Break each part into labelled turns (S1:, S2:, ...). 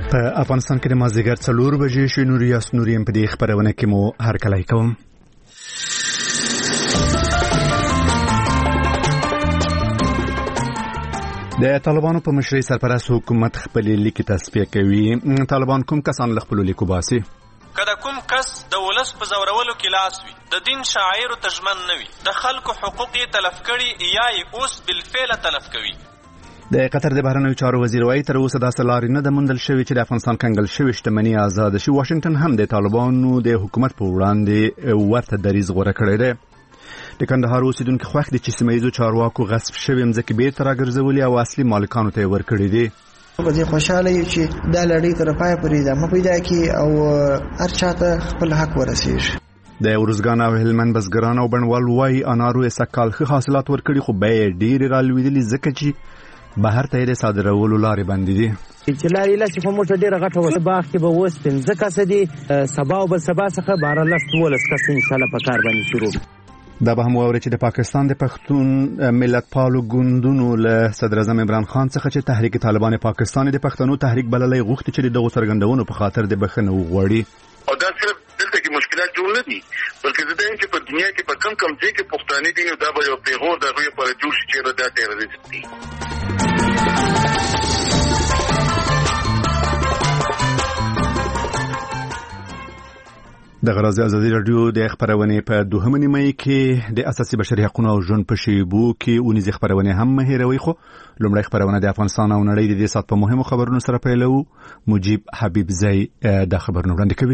S1: په افغانستان کې د مازدیګر 4 بجې شوې نوریم په دې خبرونه کې مو هرکلی کوم. د طالبانو په مشرۍ سرپرست حکومت خپل لیک تصفیه کوي. طالبان کوم کسان له خپل لیکو باسي؟
S2: کله کوم کس د ولس په زورولو کې لاس وي، د دین شاعر تجمن نه وي، د خلکو حقوق یې تلف کړي یا یې اوس بالفعل تلف کوي.
S1: د قطر د بهرنیو چارو وزیر وايي تر اوسه داسې لارې نه ده موندل شوې چې د افغانستان کنګل شوې شتمني آزاد شي. واشنگټن هم د طالبانو د حکومت په وړاندې ورته دریځ غوره کړی دی. د کندهار اوسیدونکو خوښ دي چې سیمه ییزو چارواکو غصب شوې مځکې بیرته راګرځولې او اصلي مالکانو ته یې ورکړې دي.
S3: په دې خوشاله یو چې دا لړۍ تر پای پورې ادامه پیدا کړي او هر چاته خپل حق ورسیږي.
S1: د ورزګان او هلمند بزګران او بڼوال وايي انارو یې سکال ښه حاصلات ورکړي خو بیې ډېرې رالوېدلې ځکه چې بهر ته یې صادرولو لارې بندې دي.
S4: چې لارې لاسې په موټر ډېره غټه وه، باغ کې به اوس 15 کسه دي، سبا او بل سبا څخه 12-13 کسه انشاءالله په کار باندې شروع.
S1: دا به هم واوري چې د پاکستان د پښتون ملتپالو ګوندونو له صدر اعظم عمران خان څخه چې تحریک طالبان پاکستان د پښتنو تحریک بللې غوښتي چې دغه څرګندونو په خاطر د بخښنې وغواړي.
S5: او دا صرف دلته کې مشکلات جوړ نه دي، بلکې زه دایم چې په دنیا کې په کم ځای کې پښتانه دي نو دا به یو پیغور د غوی پر جوړ شي چې دا تیروریست دي. د غرازي ازادي رادیو د خبرونه په 2 نیمه کې د اساسي بشري حقوقو او ژوند په شیبو کې اونیزه خبرونه هم هیروي. خو لومړی خبرونه د افغانستان او نړۍ د دې سات په مهمو خبرونو سره پیلو. مجيب حبیب زئی د خبرونو وړاندې کوي.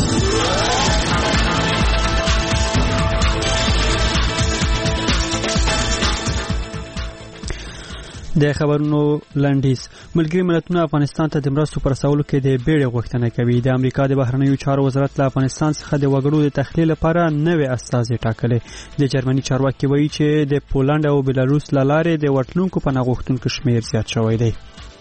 S6: د خبرونو لنډیز. ملګری ملتونه افغانستان ته د مرستو پر رسولو کې د بیړې غوښتنه کوي. د امریکا د بهرنیو چارو وزارت له افغانستان څخه د وګړو د تخلیه لپاره نوې استازي ټاکلې. د جرمني چارواکي وایي چې د پولند او بلاروس له لارې د ورتلونکو پناه غوښتونکو شمېر زیات شوی دی.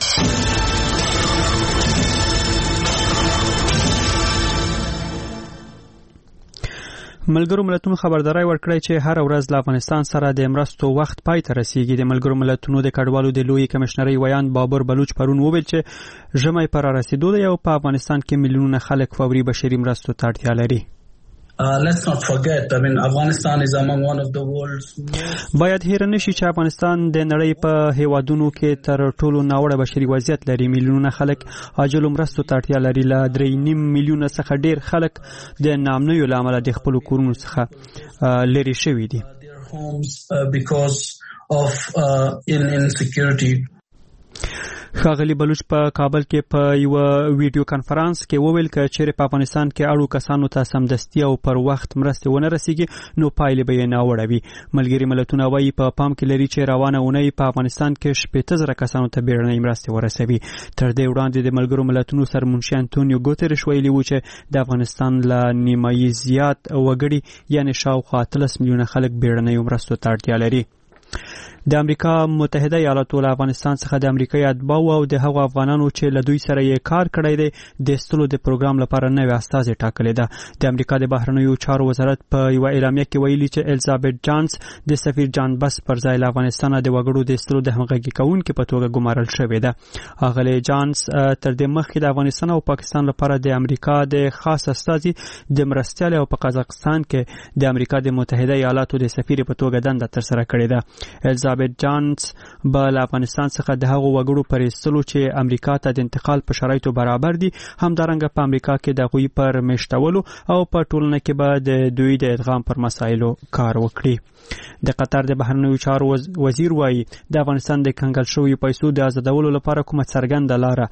S6: ملګرو ملتونو خبرداري ورکړی چې هر ورځ له افغانستان سره د مرستو وخت پای ته رسیږي. د ملګرو ملتونو د کډوالو د لوی کمشنري ویان بابر بلوچ پرون وویل چې ژمي پر رسیدو دی او په افغانستان کې میلیونونه خلک فوري بشري مرستو ته اړتیا لري.
S7: Let's not forget, Afghanistan is among one of the world's
S6: باید هیر نشي چې افغانستان د نړۍ په هیوادونو کې تر ټولو ناوړه بشري وضعیت لري. میلیونونه خلک عاجل مرستو ته اړتیا لري. له 3.5 میلیونه څخه ډیر خلک د نامنویو له امله د خپل کورونو څخه لري شوي دي.
S7: because of insecurity.
S6: ښاغلي بلوچ په کابل کې په یو ویډیو کانفرنس کې وویل چې چیرې په افغانستان کې اړو کسانو ته سمدستي او پر وخت مرستې ونه رسیږي نو پایلې به یې ناوړه وي. ملګري ملتونه وایي په پام کې لري چې روانه اونۍ په افغانستان کې 15,000 کسانو ته بیړنۍ مرستې ورسوي. تر دې وړاندې د ملګرو ملتونو سرمنشي انټونیو ګوتریش ویلي و چې د افغانستان له نیمایي زیات وګړي یعنی شاوخوا 13 میلیونه خلک بیړنۍ مرستو ته اړتیا لري. د امریکا متحده ایالاتو له افغانستان څخه د امریکایي اتباعو او د هغو افغانانو چې له دوی سره یې کار کړی دی د ایستلو د پروګرام لپاره نوې استازي ټاکلې ده. د امریکا د بهرنیو چارو وزارت په یو اعلامیه کې ویلي چې الیزابت جانس د سفیر جان بس پر ځای له افغانستان د وګړو د ایستلو د همغږي کوونکو په توګه ګمارل شوې ده. هغه جانس تر دې مخکې د افغانستان او پاکستان لپاره د امریکا د خاص استازي د مرستیال او په قزاقستان کې د امریکا د متحده ایالاتو د سفیر په توګه دنده تر سره کړې ده. الیزابت جانس به له افغانستان څخه د هغو وګړو پر ایستلو چې امریکا ته د انتقال په شرایطو برابر دي همدارنګه په امریکا کې د غوی پر میشتولو او په ټولنه کې به د دوی د ادغام پر مسایلو کار وکړي. د قطر د بهرنیو چارو وزیر وایي د افغانستان د کنګل شویو پیسو د آزادولو لپاره کومه څرګنده لاره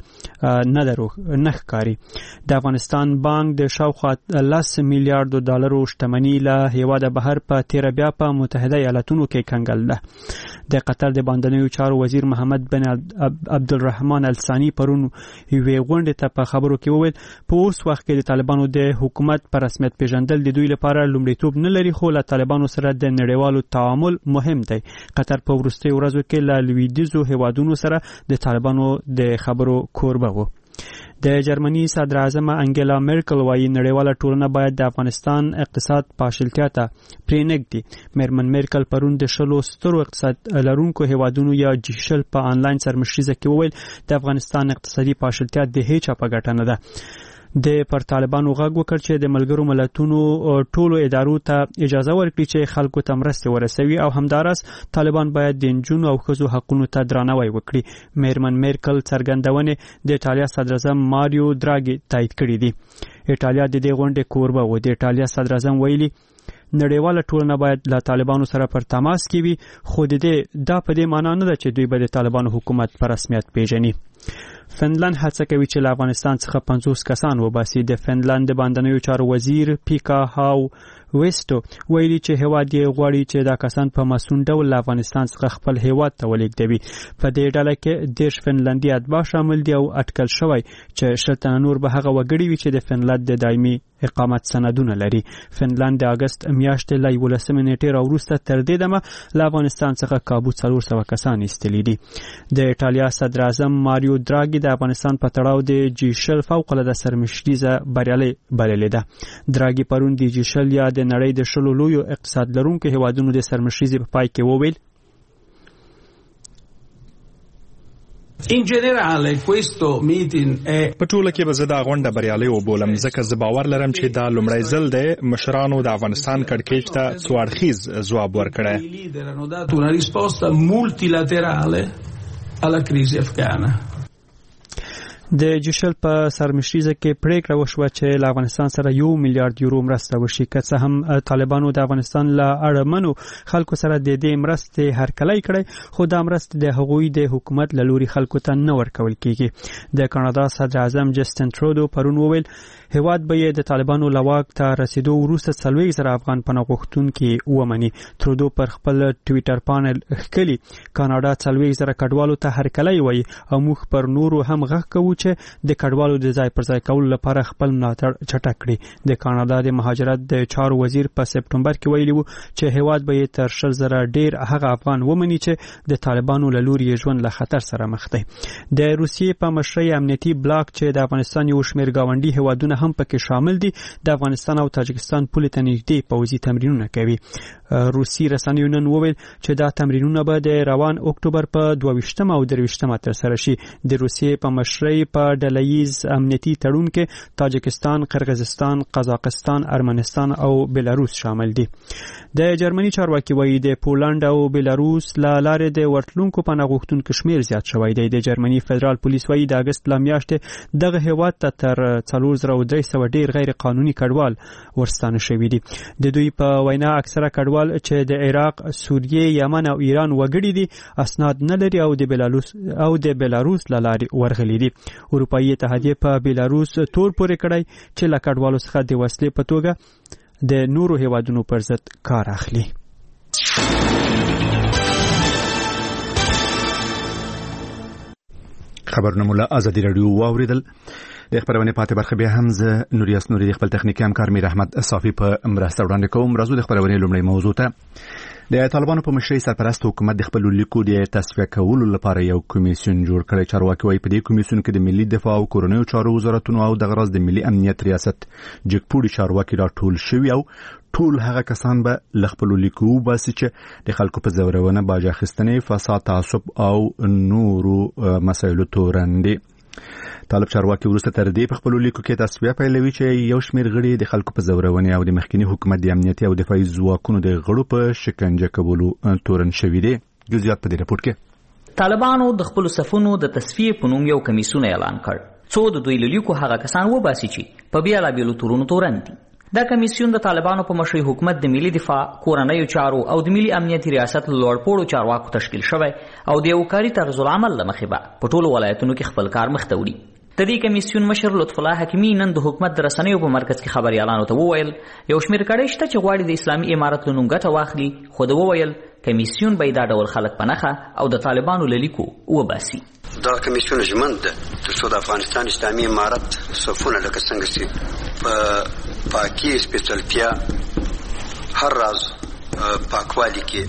S6: نه ښکاري. د افغانستان بانک د شاوخوا 10 میلیارډ ډالرو شتمنۍ له هیواده بهر په تیر بیا په متحده ایالاتونو کې کنګل ده. د قطر د باندنیو چارو وزیر محمد بن عبدالرحمن الثانی پرون یوې غونډې ته په خبرو کې وویل په اوس وخت کې د طالبانو د حکومت پر رسمیت پیژندل د دوی لپاره لومړیتوب نه لري خو له طالبانو سره د نړیوالو تعامل مهم دی. قطر په وروستیو ورځو کې له لویدیځو هیوادونو سره د طالبانو د خبرو کوربه و. د جرمني صدر اعظم انګلا مرکل وايي نړیواله ټولنه باید د افغانستان اقتصاد پاشلتیا ته پرېنږدي. میرمن مرکل پرون د 10 سترو اقتصاد لرونکو هیوادونو یا جیشل په آنلاین سرمشریزه کې وویل د افغانستان اقتصادي پاشلتیا د هیڅ په ګټه نه ده. د پر طالبانو غږ وکړ چې د ملګرو ملتونو ټولو ادارو ته اجازه ورکړي چې خلکو ته مرسته ورسوي او همداراز طالبان باید د نجونو او ښځو حقوقو ته درناوی وکړي. میرمن مرکل څرګندونه د ایټالیا صدر اعظم ماریو دراګي تایید کړې دي. ایټالیا د دې غونډې کوربه و. د ایټالیا صدر اعظم ویلي نړیواله ټولنه باید له طالبانو سره پر تماس کې وي، خو دا په دې معنی نه ده چې دوی به د طالبانو حکومت په رسمیت پیژني. فنلند هڅه کوي چې له افغانستان څخه 50 کسان وباسي. د فنلند د باندنیو چارو وزیر پیکا هاو ویسټو ویلي چې هیواد یې غواړي چې دا کسان په مسون ډول له افغانستان څخه خپل هیواد ته ولېږدوي. په دې ډله کې 10 فنلندي اتباع شامل دي او اټکل شوی چې 10 نور به هغه وګړي وي چې د فنلند د دایمي اقامت سندونه لري. فنلند د اگست میاشتې له 11 نیټې راوروسته تر دې دمه له افغانستان څخه کابو 400 کسان ایستلي دي. د ایټالیا صدر اعظم ماریو دراګي د افغانستان په تړاو د جیشل فوق العاده سرمشریزه بریالي بللې ده. دراګي پرون د جیشل یا د نړۍ د 10 لویو اقتصاد لرونکو هیوادونو د سرمشریزې په پای کې وویل
S8: In generale questo meeting è
S9: په ټوله کې به زه دا غونډه بریالۍ وبولم ځکه زه باور لرم چې دا لومړی ځل دی مشرانو د افغانستان کړکېچ ته څو اړخیز ځواب ورکړی.
S8: hanno dato una risposta multilaterale alla crisi afghana.
S6: د جیشل په سرمشریزه کې پریکړه وشوه چې له افغانستان سره 1 میلیارډ یورو مرسته وشي. که څه هم طالبانو د افغانستان له اړمنو خلکو سره د دې مرستې هرکلی کړی، خو دا مرستې د هغوی د حکومت له لوري خلکو ته نه ورکول کیږي. د کاناډا صدر اعظم جسټن ترودو پرون وویل هیواد به یې د طالبانو له واک ته رسیدو وروسته 40,000 افغان پناه غوښتونکي ومني. ترودو پر خپل ټویټر پاڼه لیکلي کاناډا 40,000 کډوالو ته هرکلی وایي او موږ پر نورو هم غږ کوو چې د کډوالو د ځای پر ځای کولو لپاره خپل ملاتړ چټک کړي. د کاناډا د مهاجرت د چارو وزیر په سپټمبر کې ویلي وو چې هیواد به یې تر 100,000 ډیر هغه افغان ومني چې د طالبانو له لوري ژوند له خطر سره مخ دی. د روسیې په مشرۍ امنیتي بلاک چې د افغانستان یو شمېر گاونډي هیوادونه هم پکې شامل دي د افغانستان او تاجکستان پولې ته نږدې پوځي تمرینونه کوي. روسي رسنیو نن وویل چې دا تمرینونه به د روان اکتوبر په 22 او 23 ترسره شي. د روسیې په مشرۍ په ډلهییز امنیتي تړون کې تاجکستان، قرغیزستان، قزاقستان، ارمنستان او بلاروس شامل دي. د جرمني چارواکي وایي د پولند او بلاروس له لارې د ورتلونکو پناه غوښتونکو شمیر زیات شوی دی. د جرمني فدرال پولیس وایي د اگست له میاشتې دغه هیواد ته تر 4300 ډیر غیر قانوني کډوال ورستانه شوي دي. د دوی په وینا اکثره کډوال چې د عراق، سوریې، یمن او ایران وګړي دي اسناد نه لري او د بلاروس له لارې ورغلي دي. اروپایي اتحادیه په بلاروس تور پورې کړی چې له کډوالو څخه د وسلې په توګه د نورو هیوادونو پر ضد کار اخلي.
S1: خبرونه مولا ازادي رادیو واوریدل. د خبرونه پاتې برخه به هم ز نوریاس نوري خپل تخنیکی همکار میر احمد صافی په مرسته وړاندې کوم. راځو د خبرونه لومړی موضوع ته. د طالبانو په مشرۍ سرپرست حکومت د خپل لیکو د تصفیه کولو لپاره یو کمیسیون جوړ کړی. چارواکي وايي په دې کمیسیون کې د ملي دفاع او کورنیو چارو وزارتونو او د غرض د ملي امنیت ریاست جګپوړي چارواکي راټول شوي او ټول هغه کسان به لخپل لیکو باسي چې د خلکو په زورونه باج اخیستنې، فساد، تعصب او نورو مسایلو تورندې. طالب چارواکي ورسته تر دې په خپل لیکو کې تصفیه پیلوي چې یو شمېر غړي د خلکو په زورونه او د مخکنی حکومت د امنیتي او دفاعي ځواکونو د غړو په شکنجه کولو تورن شوي دي. جزئیات په دې راپور کې
S10: طالبانو د خپل صفونو د تصفیه په نوم یو کمیسیون اعلان کړ څو د دوی لیکو هغه کسان وباسي چې په بیلابیلو تورونو تورن دي. دا کمیسیون د طالبانو په مشرۍ حکومت د ملي دفاع، کورنیو چارو او د ملي امنیتي ریاست لوړپوړو چارواکو تشکیل شوی او د یو کاري طرز العمل له مخې به په ټولو ولایتونو کې خپل کار مخ ته وړي. د دې کمیسیون مشر لطف الله حکیمی نن د حکومت د رسنیو په مرکز کې خبريالانو ته وویل یو شمېر کړي شته چې غواړي د اسلامي امارت له نوم ګټه واخلي، خو د وویل کمیسیون به دا ډول خلک په نښه او د طالبانو له لیکو وباسي.
S11: دا کمیسیون ژمن ده ترڅو د افغانستان اسلامي امارت صفونه لکه څنګه چې په پاکي سپېڅلتیا هر راز پاکوالي کې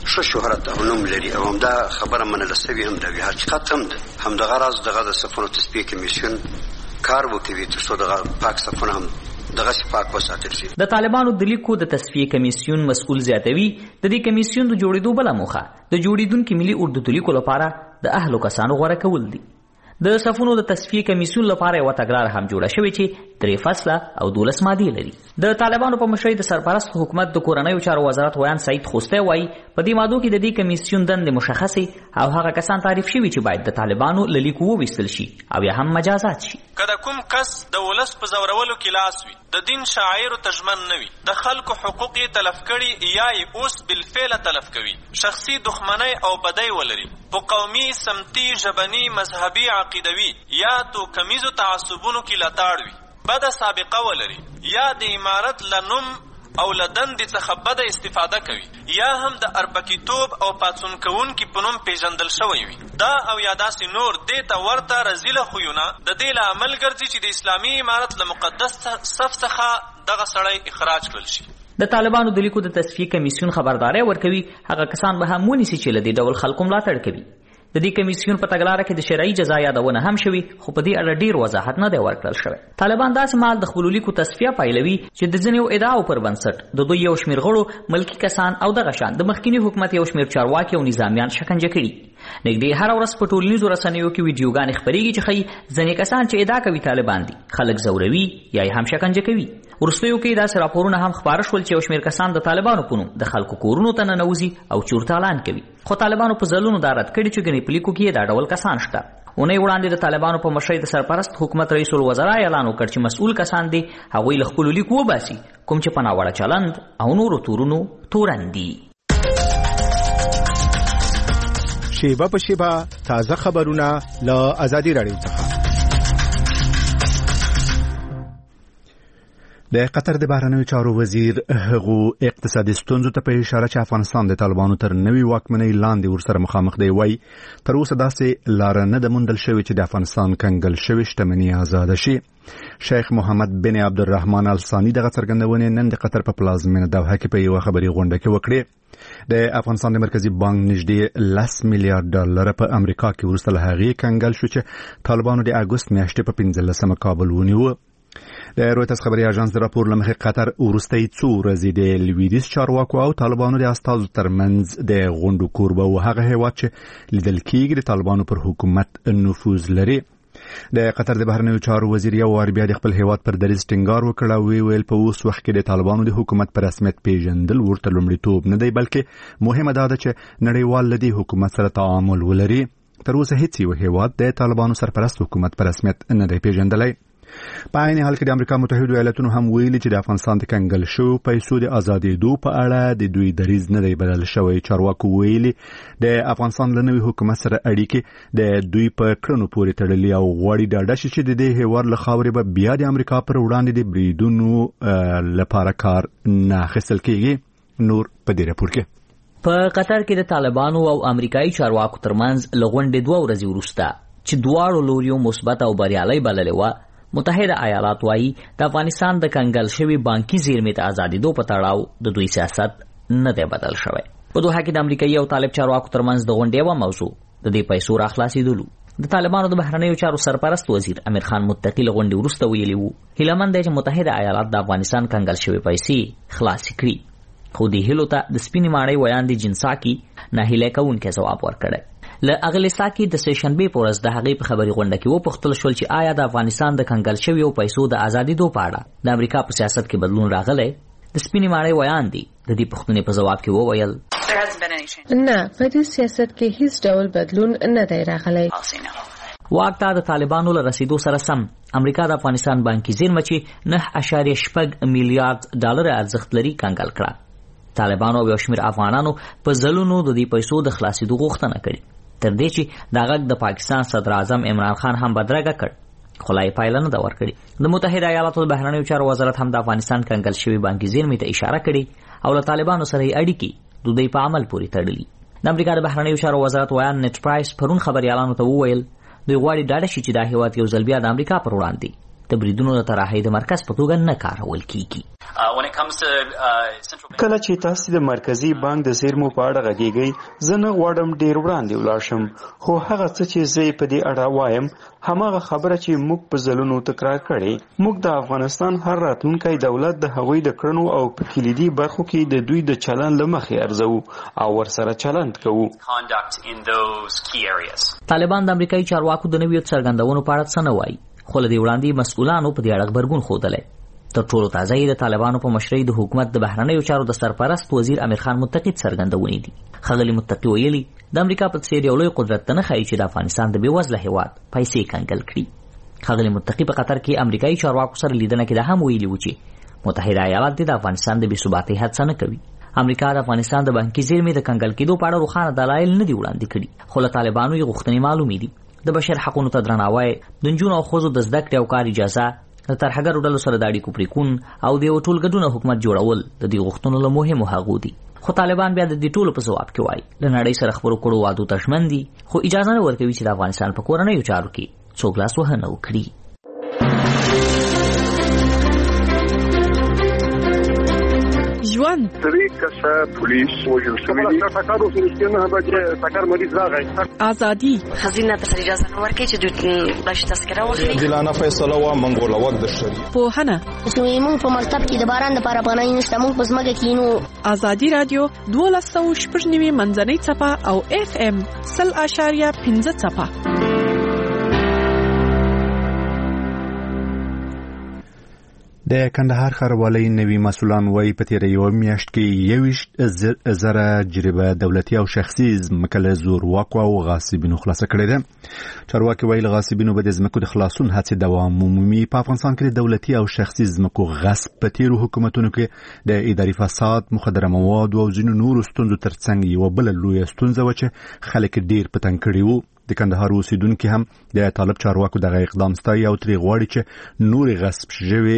S11: ښه شهرت او نوم لري او همدا خبره منل سوي هم ده حقیقت هم ده. همدغه راز دغه د صفونو تصفیه کمیسیون کار وکوي تر څو دغه پاک صفونه هم دغه پاک وساتل شي.
S10: د طالبانو د لیکو د تصفیه کمیسیون مسؤل زیاتوي د دې کمیسیون د جوړېدو بله موخه د جوړېدونکو ملي اردو د لیکو لپاره د اهلو کسانو غوره کول دي. د صفونو د تصفیه کمیسیون لپاره یو تګلاره هم جوړه شوې چې 3 فصله او 12 مادې لري. د طالبانو په مشرۍ د سرپرست حکومت د کورنیو چارو وزارت ویان سعید خوستی وایي په دې مادو کې د دې کمیسیون دندې مشخصې او هغه کسان تعریف شوي چې باید د طالبانو له لیکو وویستل شي او یا هم مجازات شي.
S2: که د کوم کس د ولس په زورولو کې لاس وي، د دین شاعرو تژمن نه وي، د خلکو حقوق یې تلف کړي یا یې اوس بالفعل تلف کوي، شخصي دښمنۍ او بدۍ ولري، په قومي، سمتي، ژبني، مذهبي، عقیدوي یا توکمیزو تعصبونو کې لتاړ وي، بده سابقه ولري یا د امارت له نوم او له دندې څخه بده استفاده کوي یا هم د اربکیتوب او پاڅون کوونکي په نوم پیژندل شوی وي، دا او یا داسې نور دې ته ورته رذیله خویونه د دې له عمل ګرځي چې د اسلامي امارت له مقدس صف څخه دغه سړی اخراج کړل شي.
S10: د طالبانو د لیکو د تصفیه کمیسیون خبرداری ورکوي هغه کسان به هم ونیسي چې له دې ډول خلکو ملاتړ کوي. د دې کمیسیون په تګلاره کې د شرعي جزا یادونه هم شوي خو په دې اړه ډیر وضاحت نه دی ورکړل شوی. طالبان داسې مهال د خپلو لیکو تصفیه پیلوي چې د ځینو ادعاو پر بنسټ د دوی یو شمېر غړو ملکي کسان او دغه شان د مخکینی حکومت یو شمېر چارواکي او نظامیان شکنجه کړي. نږدې هره ورځ په ټولنیزو رسنیو کې ویډیوګانې خپرېږي چې ښیي ځینې کسان چې ادعا کوي طالبان دي خلک زوروي یا یې هم شکنجه کوي. وروستیو کې داسې راپورونه هم خپاره شول چې یو شمېر کسان د طالبانو په نوم د خلکو کورونو ته ننوځي او چورتالان کوي. خو طالبانو په ځلونو دا رد کړي چې ګنې په لیکو کې دا ډول کسان شته. اونۍ وړاندې د طالبانو په مشرۍ د سرپرست حکومت رئیس الوزرا اعلان وکړ چې مسؤل کسان دي هغوی له خپلو لیکو وباسي کوم چې په ناوړه چلند او نورو تورونو تورن دي.
S12: شیبه په شیبه تازه خبرونه له آزادي راډیو څخه.
S1: د قطر د بهرنیو چارو وزیر هغو اقتصادي ستونزو ته په اشاره چې افغانستان د طالبانو تر نوي واکمنۍ لاندې ورسره مخامخ دی وایي تر اوسه داسې لاره نه ده موندل شوې چې د افغانستان کنګل شوې شتمني آزاده شي. شیخ محمد بن عبدالرحمن الثاني دغه څرګندونې نن د قطر په پلازمینه دوحه کې په یوه خبري غونډه کې وکړې. د افغانستان د مرکزی بانک نږدې 10 میلیارډ ډالر په امریکا کې ورسته له هغې کنګل شو چې طالبانو د اګوست میاشتې په 15 کابل ونیو. د رویترز خبري اژانس د راپور لمخې قطر ورستۍ څو ورځې د لویدیځ چارواکو او طالبانو د استازو ترمنځ د غونډو کوربه و هغه هیواد چې لیدل کېږي د طالبانو پر حکومت نفوذ لري. د قطر د بهرنیو چارو وزیر یو وار بیا د خپل هیواد پر دریځ ټینګار وکړ او ویل په اوس وخت کې د طالبانو د حکومت پر رسمیت پیژندل ورته لومړیتوب نه دی بلکې مهمه ده چې نړیوال له دې حکومت سره تعامل ولري. تر اوسه هیڅ یو هیواد د طالبانو سرپرست حکومت پر رسمیت نه دی پیژندلی. په عین حال کې د امریکا متحده ایالاتونو هم ویلي چې د افغانستان د کنګل شویو پیسو د ازادېدو په اړه د دوی دریځ نه دی بدل شوی. چارواکو ویلي د افغانستان له نوي حکومت سره اړیکې د دوی په کړنو پورې تړلي او غواړي ډاډه شي چې د دې هیواد له خاورې به بیا د امریکا پر وړاندې د بریدونو لپاره کار نه اخیستل کېږي. نور په دې راپور کې
S10: په قطر کې د طالبانو او امریکایي چارواکو ترمنځ له غونډې 2 ورځې وروسته چې دواړو لوریو مثبت او بریالۍ بللې وه متحده ایالات وایي د افغانستان د کنګل شوي بانکي زیرمې ته ازادېدو په تړاو د دوی سیاست نه دی بدل شوی. په دوحه کې د امریکایي او طالب چارواکو ترمنځ د غونډې یوه موضوع د دې پیسو راخلاصېدلو. د طالبانو د بهرنیو چارو سرپرست وزیر امیر خان متقي له غونډې وروسته ویلي وو هیله مند دی چې متحده ایالات د افغانستان کنګل شوي پیسې خلاصې کړي. خو دې هیلو ته د سپینې ماڼۍ ویاندې جنساکي ناهیلی کوونکی ځواب ورکړی. له اغلیساکي د سېشنبې په ورځ د هغې په خبري غونډه کې وپوښتل شول چې آیا د افغانستان د کنګل شویو پیسو د ازادېدو په اړه د امریکا په سیاست کې بدلون راغلی. د سپینې ماڼۍ ویاندې د دې پوښتنې په ځواب کې وویل
S13: نه په دې سیاست کې هیڅ ډول بدلون نه دی راغلی.
S10: واک ته د طالبانو له رسیدو سره سم امریکا د افغانستان بانکي زیرمه چې 9.6 میلیارډ ډالر ارزښت لري کنګل کړه. طالبانو او یو شمېر افغانانو په ځلونو د دې پیسو د خلاصېدو غوښتنه کړې تر دې چې دا غږ د پاکستان صدر اعظم عمران خان هم بدرګه کړ خو لا یې پایله نه ده ورکړې. د متحده ایالاتو د بهرنیو چارو وزارت هم د افغانستان کنګل شوي بانکي زیرمې ته اشاره کړې او له طالبانو سره یې اړیکې د دوی په عمل پورې تړلي. د امریکا د بهرنیو چارو وزارت ویان نیټ پرایس پرون خبریالانو ته وویل دوی غواړي ډاډه شي چې دا هیواد یو ځل بیا د امریکا پر وړاندې د بریدونو د طرحې د مرکز په توګه نه کارول کیږي.
S14: کله چې تاسو د مرکزی بانک د زیرمو په اړه غږیږئ زه نه غواړم ډیر وړاندې ولاړ شم، خو هغه څه چې زه په دې اړه وایم هماغه خبره چې موږ په ځلونو تکرار کړې. موږ د افغانستان هر راتلونکی دولت د هغوی د کړنو او په کلیدي برخو کې د دوی د چلند له مخې ارزو او ورسره چلند کوو.
S10: طالبان د امریکایي چارواکو د نویو څرګندونو په اړه څه نه وایي، خو له دې وړاندې مسؤلانو په دې اړه غبرګون ښودلی. تر ټولو تازه یې د طالبانو په مشرۍ د حکومت د بهرنیو چارو د سرپرست وزیر امیر خان متقي څرګندونې دي. ښاغلي متقي ویلي د امریکا په څېر یو لوی قدرت ته نه ښایي چې د افغانستان د بېوزله هېواد پیسې کنګل کړي. ښاغلي متقي په قطر کې امریکایي چارواکو سره لیدنه کې دا هم ویلي و چې متحده ایالات د افغانستان د بېثباتۍ هڅه نه کوي. امریکا د افغانستان د بانکي زیرمې د کنګل کېدو په اړه روښانه دلایل نه دي وړاندې کړي، خو له طالبانو یې غوښتنې معلومې دي. د بشر حقونو ته درناوی، د نجونو او ښځو د زده کړې او کار اجازه، د ترهګرو ډلو سره د اړیکو پرېکون او د یو ټولګډونه حکومت جوړول د دې غوښتنو له مهمو هغو دي. خو طالبان بیا د دې ټولو په ځواب کې وایي له نړۍ سره خپلو کړو وعدو ته ژمن دي، خو اجازه نه ورکوي چې د افغانستان په کورنیو چارو کې څوک لاس وهنه وکړي.
S15: ژوند طریقه پولیس وجل شوی دی ټاکارو سره نه به ټاکار مریض راغی. ازادي خزینه ته اجازه نه ورکړي چې دوی باندې تذکره واخلي. دلانه فیصله وا منګول وخت د شری په هنه موږ په مکتب کې د باران لپاره پناه نشته، موږ په ځمکه کې نو. ازادي رادیو 12.9 منځنۍ صفه او FM 0.5 صفه.
S1: د کندهار ښاروالۍ نوي مسؤلان وایي په تېره یوه میاشت کې 21,000 جریبه دولتي او شخصي ځمکه له زورواکو او غاصبینو خلاصه کړې ده. چارواکي وایي له غاصبینو به د ځمکو د خلاصون هڅې دوام ومومي. په افغانستان کې د دولتي او شخصي ځمکو غصب په تېرو حکومتونو کې د اداري فساد، مخدره موادو او ځینو نورو ستونزو ترڅنګ یوه بله لویه ستونزه وه چې خلک ډېر په تنګ کړي وو. د کندهار اوسیدونکي هم د طالب چارواکو دغه اقدام ستایي او ترې غواړي چې نورې غصب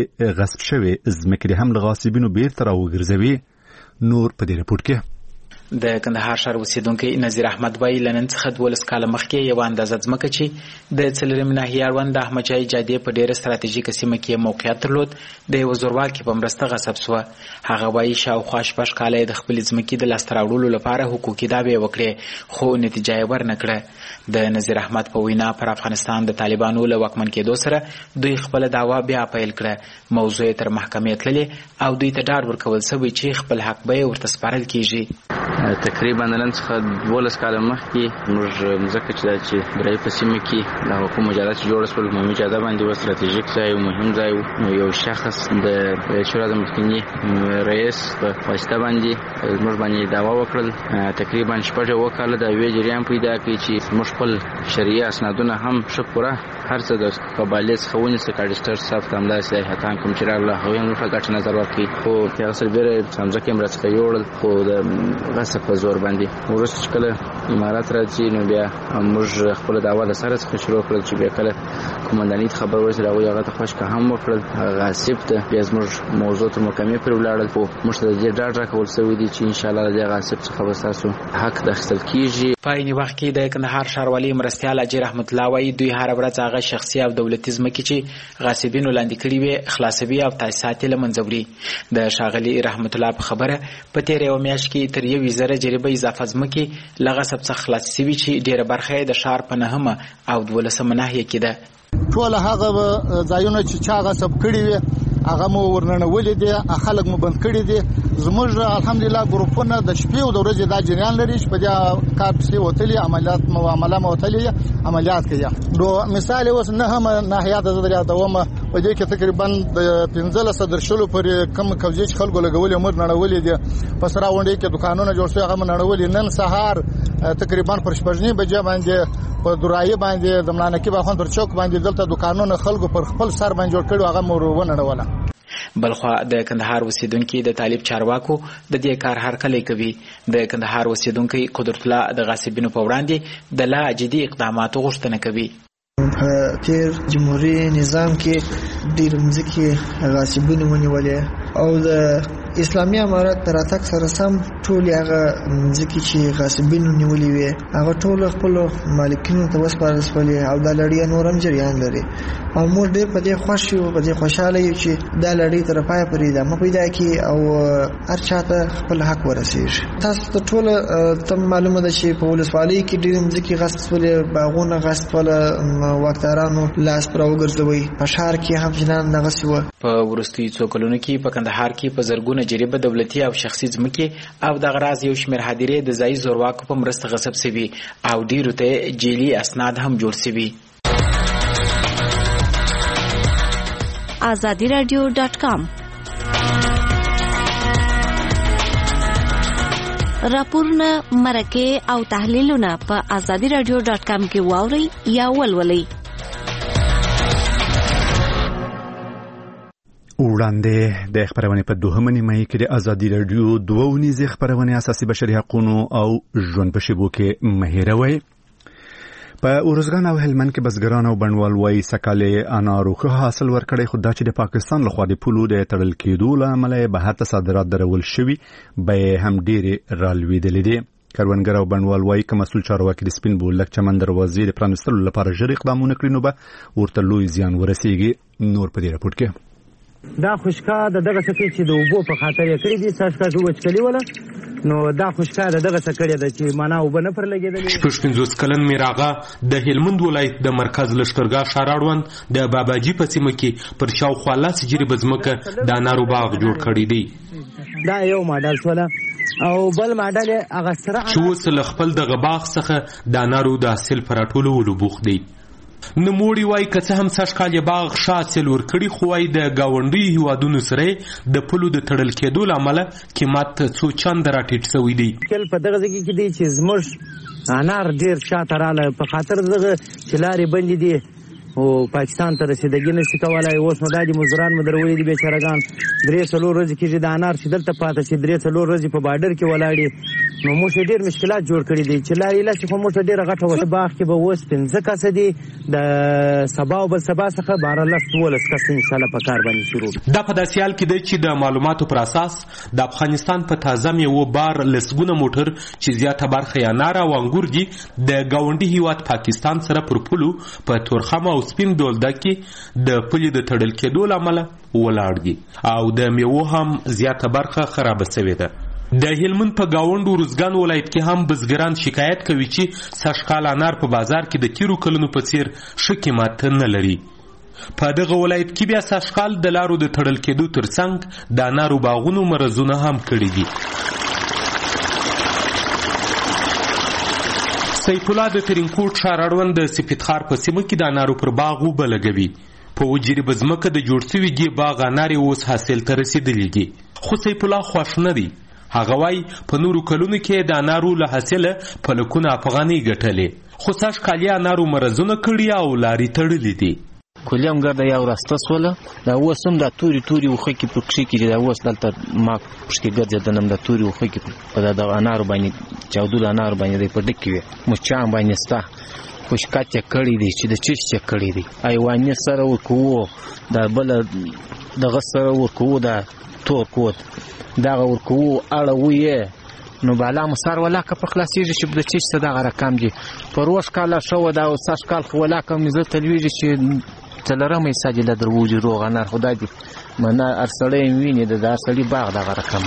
S1: شوې ځمکې هم له غاصبینو بیرته راوګرځوي. نور په دې رپورټ کې
S16: د کندهار ښار اوسیدونکی نذیر احمد وایي له نن څخه 12 کاله مخکې یوه اندازه ځمکه چې د څلورمې ناحیې اړوند د احمدشاهي جادې په ډېره ستراتیژیکه سیمه کې موقعیت درلود د یوه زورواکي په مرسته غصب سوه. هغه وایي شاوخوا 6 کاله یې د خپلې ځمکې د لاسته راوړلو لپاره حقوقي دعوې وکړې، خو نتیجه یې ورنه کړه. د نذیر احمد په وینا پر افغانستان د طالبانو له واکمن کېدو سره دوی خپله دعوا بیا پیل کړه. موضوع یې تر محکمې تللې او دوی ته ډاډ ورکول سوی چې خپل حق به یې ورته سپارل کېږي.
S17: تقریبا نن څخه 12 کاله مخکې موږ مځکه چې درې په سیمه کې د حکومت مجازات جوړ شول، عمومي جاده باندې و ستراتیژیک ځای او مهم ځای یو شخص د شورا د مخکنی رئیس په واسطه باندې موږ باندې دعوا وکړل. تقریبا 6 کاله د وی جریان پیدا کړي چې موږ خپل شریعه اسنادونه هم شپوره هر څه د قبایل څخه ونیسه کارډسټر صاحب ته امداسي هتان کوم چې راغله هغوی هم ورته ګټه نظر ورکړي، خو هغه سربېره ځمکې هم راڅخه یوړل، خو د غصب په زور باندې. وروسته چې کله امارات راځي نو بیا موږ خپل دعوا د سره څخه شروع کړل چې بیا کله قومندانۍ ته خبر ورسېد هغوی هغه ته خوشکه هم وکړل غاصب ته. بیا زموږ موضوع تر محکمې پورې ولاړل، خو موږ ته د دې ډاډ راکول سوی دی چې انشاءالله د دې غاصب څخه به ستاسو حق د اخیستل کېږي.
S16: په عین وخت کې د کندهار ښاروالۍ مرستیال حاجي رحمت الله وایي دوی هره ورځ هغه شخصي او دولتي ځمکې چې غاصبینو لاندې کړي وي خلاصوي او تاسیسات یې له منځه وړي. د ښاغلي رحمت الله په خبره په تېره یوه میاشت کې تر 1,000 جریبه اضافه ځمکې له غصب څخه خلاصې سوي چې ډېره برخه یې د ښار په 9مه او 12مه ناحیه کې ده.
S18: ټول هغه ځایونه چې چا غصب کړي وي هغه مو ورننولې دي، خلک مو بند کړي دي. زموږ الحمدلله ګروپونه د شپې او د ورځې دا جریان لري چې په دې کار پسې وتلي عملیات وتلي عملیات کوي. نو مثال اوس 9مه ناحیه د دومه په دې کې تقریبا د 15 درشلو پر کم کوزیچ خلکو لګولې مر نړولې دي. په سره وندې کې دکانونه جوړ شوي هغه نړولې. نن سهار تقریبا پر 8 بجې باندې په درایي باندې د ملانکی باخون پر چوک باندې دلته دکانونه خلکو پر خپل سر باندې جوړ کړي هغه مور ونړوله.
S16: بلخوا د کندهار اوسیدونکي د طالب چارواکو د دې کار هرکلی کوي. د کندهار اوسیدونکي قدرت الله د غاصبینو په وړاندې د لا جدي اقداماتو غوښتنه کوي.
S3: په تیر جمهوریت نظام کې ډېر ځکه غاصبینو ونیولې او د اسلامي امارات تر اتک سره سم ټول هغه ځکه چې غاصبینو نیولې وي هغه ټول خپل مالکینو ته وسپارل شول او دا لړۍ نورم جریان لري او موږ ډېر په دې خوشي او په دې خوشاله یو چې دا لړۍ تر پای پورې ادامه پیدا کړي او هر چاته خپل حق ورسیږي. تاسو ته ټول تم معلومه ده چې په ولسوالۍ کې ډېر ځکه غاصبول باغونه غاصبول واکدارانو لاس پر وګرځوي په شهر کې هم جنان نغسي و.
S16: په ورستي څو کلونو کې په کندهار کې په زرګونه جریبه دولتي او شخصي ځمکې او د غراز یو شمېر هدیرې د ځایي زورواکو په مرسته غصب شوي او ډیرو ته جیلي اسناد هم جوړ شوي.
S19: azadiradio.com راپورونه مرکه او تحلیلونه په azadiradio.com کې واورئ یا ولولئ.
S1: وړاندې د خبرونه په 2 مې کې د ازادي رادیو 2 ونیزه خبرونه اساسي بشري حقوقو او ژوند په شیبو کې مهیروي. په اورزګان او هلمند کې بزګران او بڼوال وایي سکاله انارو ښه حاصل ورکړي خو دا چې د پاکستان لخوا د پولو د تړل کېدو لامل بهر ته صادرات درول شوي به هم ډېرې رالوېدلې دي. کروندګر او بڼوال وایي که مسؤل چارواکي د سپین بولدک چمن دروازې د پرانستلو لپاره ژر اقدامونه کړي نو به ورته لوی زیان ورسیږي. نور په دې راپور کې
S4: دا خوشکا دغه څه چې د اوبو په خاطر یې کړی دي ساشکا جو وچکلی ولا نو دا خوشکا دغه څه کړی د چې معنا وب نه پر لګیدلې. 55
S20: کلن میراغه د هلمند ولایت د مرکز لشکرګاه شاراړوند د باباجي په سیمه کې پر شاوخوا لاس جری بزمکه د انارو باغ جوړ کړی دی.
S4: دا یو ماډل ولا او بل ماډل هغه سره
S20: چې وسل خپل د غباغ څخه د انارو د حاصل پراټولو ولوبوخ دی. نموړي وای که څه هم سږکال باغ شاڅل ورکړي خو وای د گاونډي هیوادونو سره د پلو د تړل کېدو لامل قیمت څو چند راټیټ شوی دی.
S4: کله په دغه ځای کې دی چې زموږ انار ډیر شاته رااله په خاطر دغه چې لارې بندې دي او پاکستان ته رسیدګي نشي کولای. اوس نو د مزدوران مدرولې دي بیچارهګان 3 ورځې کې د انار چې دلته پاتې شي 3 ورځې په بارډر کې ولاړې نو موږ ډیر مشکلات جوړ کړی دي چې لارې لا چې موږ ډیر غټه وسه باغ کې به اوس 15 کس دي د سبا او بل سبا څخه 12 کس ان شاء الله په کار باندې شروع.
S20: دا په داسې حال کې دی چې د معلوماتو پر اساس د افغانستان په تازه میوه بار لسګونه موټر چې زیاته برخه یې انار او انګور دي د گاونډي هیواد پاکستان سره پر پلو په تورخم او سپین بولدک کې د پلي د تړل کېدو لامل ولاړ دي او د میوه هم زیاته برخه خراب شوې ده. د هلمند په گاوند اورزګان ولایت کې هم بزګران شکایت کوي چې سږکال انار په بازار کې د تیرو کلونو په څیر ښه قیمت نه لري. په دغه ولایت کې بیا سږکال د لارو د تړل کېدو ترڅنګ د انارو باغونو مرزونه هم کړي دي. سیف الله د ترینکوټ ښاراړوند د سپیدخار په سیمه کې د انارو پر باغ اوبه لګوي. په وجري بزمکه د جوړ شوي دې باغ انار اوس حاصل ته رسېدلي دي خو سیف الله خوښ نه دی. هغه وای په نورو کلونو کې د انارو له حاصله په لکونه افغانۍ ګټلې خو سږکال یې انارو مرزونه کړي او لارې تړلې دي.
S21: کلیم ګرده یو راسته سوله دا اوس هم د توري وخه کې په کښې کې دا اوس دلته ما پښکې ګرځېدلم د توري وخه کې په د انارو باندې چاودو د انارو باندې په ډک کې مچان باندې ستا خوشکات یې کړی دی چې د چیش یې کړی دی ایوانې سره ورکوو دا بل دغه سره ورکوو دا تور کوت دغه ورکوو اړه وې نو بالا مسار ولا که په خلاصېږي چې د چیش څه دغه رقم دی په روش کاله شو دا او سږ کال خو ولا که مې زه تلویږي چې څلورمه حصه دې له دروځي روغ انار خدای دې منه ارسړی ویني د ارسړی باغ دغه رقم.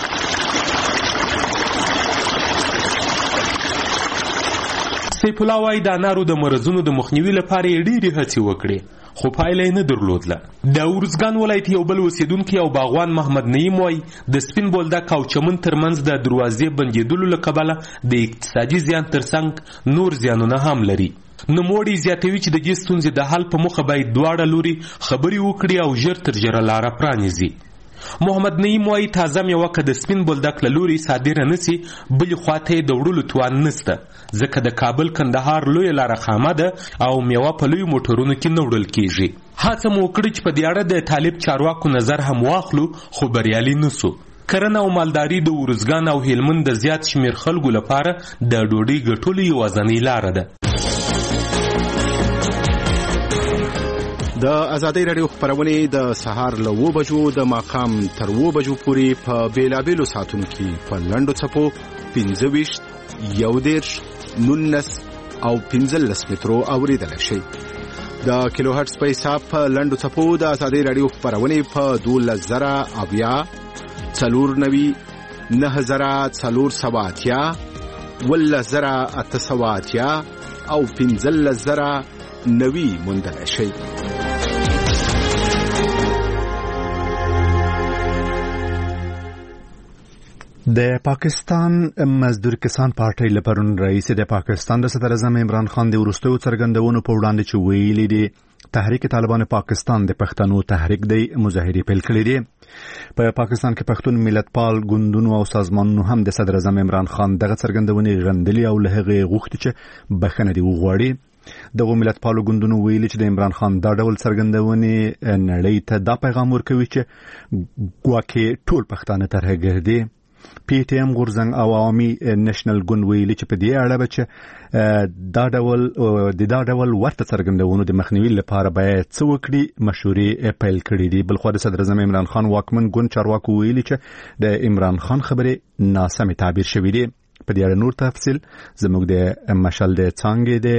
S20: سیف الله وایي د انارو د مرزونو د مخنیوي لپاره یې ډېرې هڅې وکړې خو پایله یې نه درلودله. د اورزګان ولایت یو بل اوسیدونکی او باغوان محمد نعیم وایي د سپین بولدک او چمن ترمنځ د دروازې بندېدلو له کبله د اقتصادي زیان ترڅنګ نور زیانونه هم لري. نوموړي زیاتوي چې د دې ستونزې د حل په موخه باید دواړه لوري خبرې وکړي او ژر تر ژره لاره پرانیزي. محمد نعیم وایي تازه میوه که د سپین بولدک له لوري صادره نسي بلې خواته یې د وړلو توان نسته ځکه د کابل کندهار لویه لاره خامه ده او میوه په لویو موټرونو کې نه وړل کیږي. هڅه مو وکړه چې په دې اړه د طالب چارواکو نظر هم واخلو خو بریالي نسو. کرنه او مالداري د اورزګان او هلمند د زیات شمیر خلکو لپاره د ډوډۍ ګټلو یوازینۍ لاره ده.
S12: د ازادي رادیو خبرونه د سهار له 9 بجو د ماقام تر 9 بجو پورې په بیلابیلو ساعتونو کې په لنډو څپو 25 11 19 او 15 مترو اوریدل شي. د کیلو هرتز په حساب په لنډو څپو د ازادي رادیو خبرونه په 12000 490 9470 10870 او 15090 موندل شي.
S1: د پاکستان مزدور کسان پارټۍ لپاره رئیس د پاکستان د صدر اعظم عمران خان د وروستیو څرګندونو په وړاندې چې ویلي دي تحریک طالبان پاکستان د پښتنو تحریک دی مظاهرې پیل کړې دي. په پاکستان کې پښتون ملتپال ګوندونو او سازمانونو هم د صدر اعظم عمران خان دغه څرګندونې غندلې او له هغه غوښتي چې بخښنه دی وغواړي. دغه ملتپالو ګوندونو ویلي چې د عمران خان دا ډول څرګندونې نړۍ ته دا پیغام ورکوي چې ګواکې ټول پښتانه ترهګر دي. پی ټی ایم غورځنګ او عوامي نېشنل ګوند ویلي چې په دې اړه به چې دا ډول ورته څرګندونو د مخنیوي لپاره باید څه وکړي مشورې پیل کړې دي. بلخوا د صدر اعظم عمران خان واکمن ګوند چارواکو ویلي چې د عمران خان خبرې ناسمې تعبیر شوې دي. په دې اړه نور تفصیل زموږ د مشال د څانګې د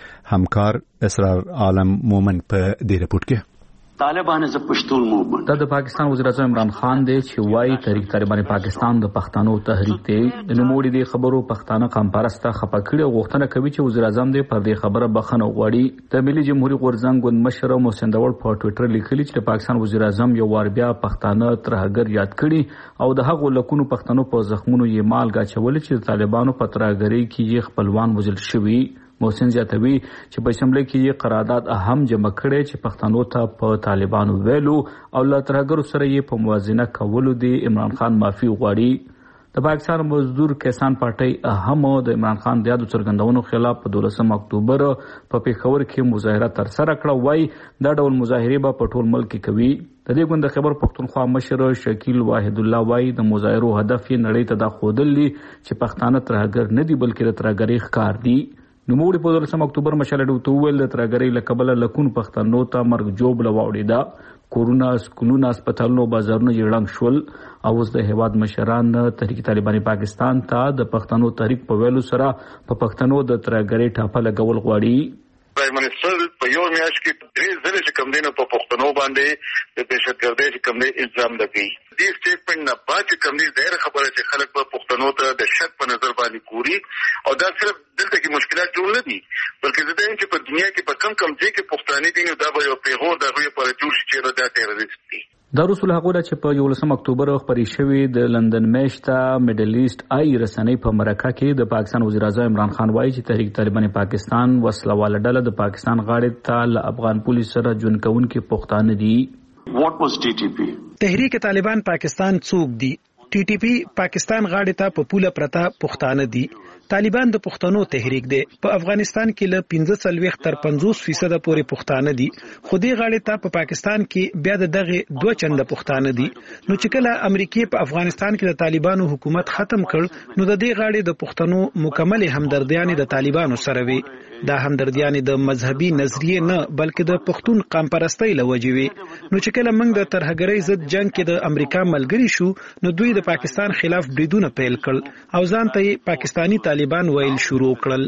S1: همکار اسرار عالم مومن په دې رپورټ کې.
S5: طالبان از پښتون موومنت
S22: د پاکستان وزیر اعظم عمران خان دی چې وايي تحریک طالبان پاکستان د پښتنو تحریک دی. نو موږ دې خبرو پښتانه قام پرسته خپکړي او غوښتنه کوي چې وزیر اعظم دې پر دې خبره بخښنه وغواړي. د ملي جمهوریت غورځنګ ګوند مشر محسن داوړ په ټوئیټر لیکلي چې د پاکستان وزیر اعظم یو وار بیا پښتانه ترهګر یاد کړي او د هغو لکونو پښتنو په زخمونو یې مالګه اچولې چې طالبانو په ترهګرۍ کې یې خپلوان وژل شوي. محسن زیاتوي چې په اسمبلی کې یې قرارداد اهم جمع کړي چې پښتنو ته په طالبانو ویلو او له ترهګرو سره یې په موازنه کولو دی عمران خان معافي غواړي. د پاکستان مزدور کسان پارټۍ هم د عمران خان د یادو څرګندونو خلاف په 12 اکتوبر په پیښور کې مظاهره ترسره کړه. وایي دا ډول مظاهرې به په ټول ملک کې کوي. د دې ګوند خبر پښتونخوا مشر شکیل واحد الله وایي د مظاهرو هدف یې نړۍ ته دا ښودل چې پښتانه ترهګر نه دي بلکې د ترهګرۍ ښکار دي. نو موږ په 12 اکتوبر مشاله ډوته ویل د ترهګرۍ له کبله لکون پښتنو ته مرګ جوړ لواوړي دا کورونا سکولونه هسپتالونو بازارونو یړنګ شول او اوس د هیواد مشران تحریک طالبان پاکستان ته د پښتنو تحریک په ویلو سره په پښتنو د ترهګرۍ ټاپه لګول غواړي.
S23: پرایم منسٹر په یو میاشت کې 3 ځله چې کوم دینه په پښتنو باندې د دهشتګردۍ چې کوم دی الزام لګي. دې سټیټمنټ نه پاتې کوم دی ډېر خبره چې خلک په پښتنو ته د شک په نظر باندې ګوري او دا صرف دلته کې مشکلات جوړ نه دي بلکې زه دا چې په دنیا کې په کم ځای کې پښتانه دي نو دا به یو پیغور د غوي پر جوړ شي چې دا تیروریست دي.
S22: دا رسول هغه چې په 11 اکتوبر خبري شوې د لندن میشته میډل ایست آی رسنۍ په مرکه کې د پاکستان وزیر اعظم عمران خان وایي چې تحریک طالبان پاکستان وسلواله ډله د پاکستان غاړې ته له افغان پولیس سره جون کوونکي پښتانه دي.
S5: What was TTP؟
S24: تحریک طالبان پاکستان څوک دي؟ ټي ټي پی پاکستان غاړې ته په پوله پرتا پښتانه دي. طالبان د پښتنو تحریک دی. په افغانستان کې له 45 تر 50% پورې پښتانه دي. خو دې غاړې ته په پاکستان کې بیا دغه 2 چنده پښتانه دي. نو چې کله امریکای په افغانستان کې د طالبانو حکومت ختم کړ نو د دې غاړې د پښتنو مکمل همدردیانې د طالبانو سره وي. دا همدردیانې د مذهبي نظریه نه بلکې د پښتون قام پرستۍ لوجې وي. نو چې کله موږ د ترهګرۍ ضد جنگ کې د امریکا ملګری شو نو دوی د پاکستان خلاف بریدونه پیل کړل او ځان ته پاکستانی طالبان ویل شروع کړل.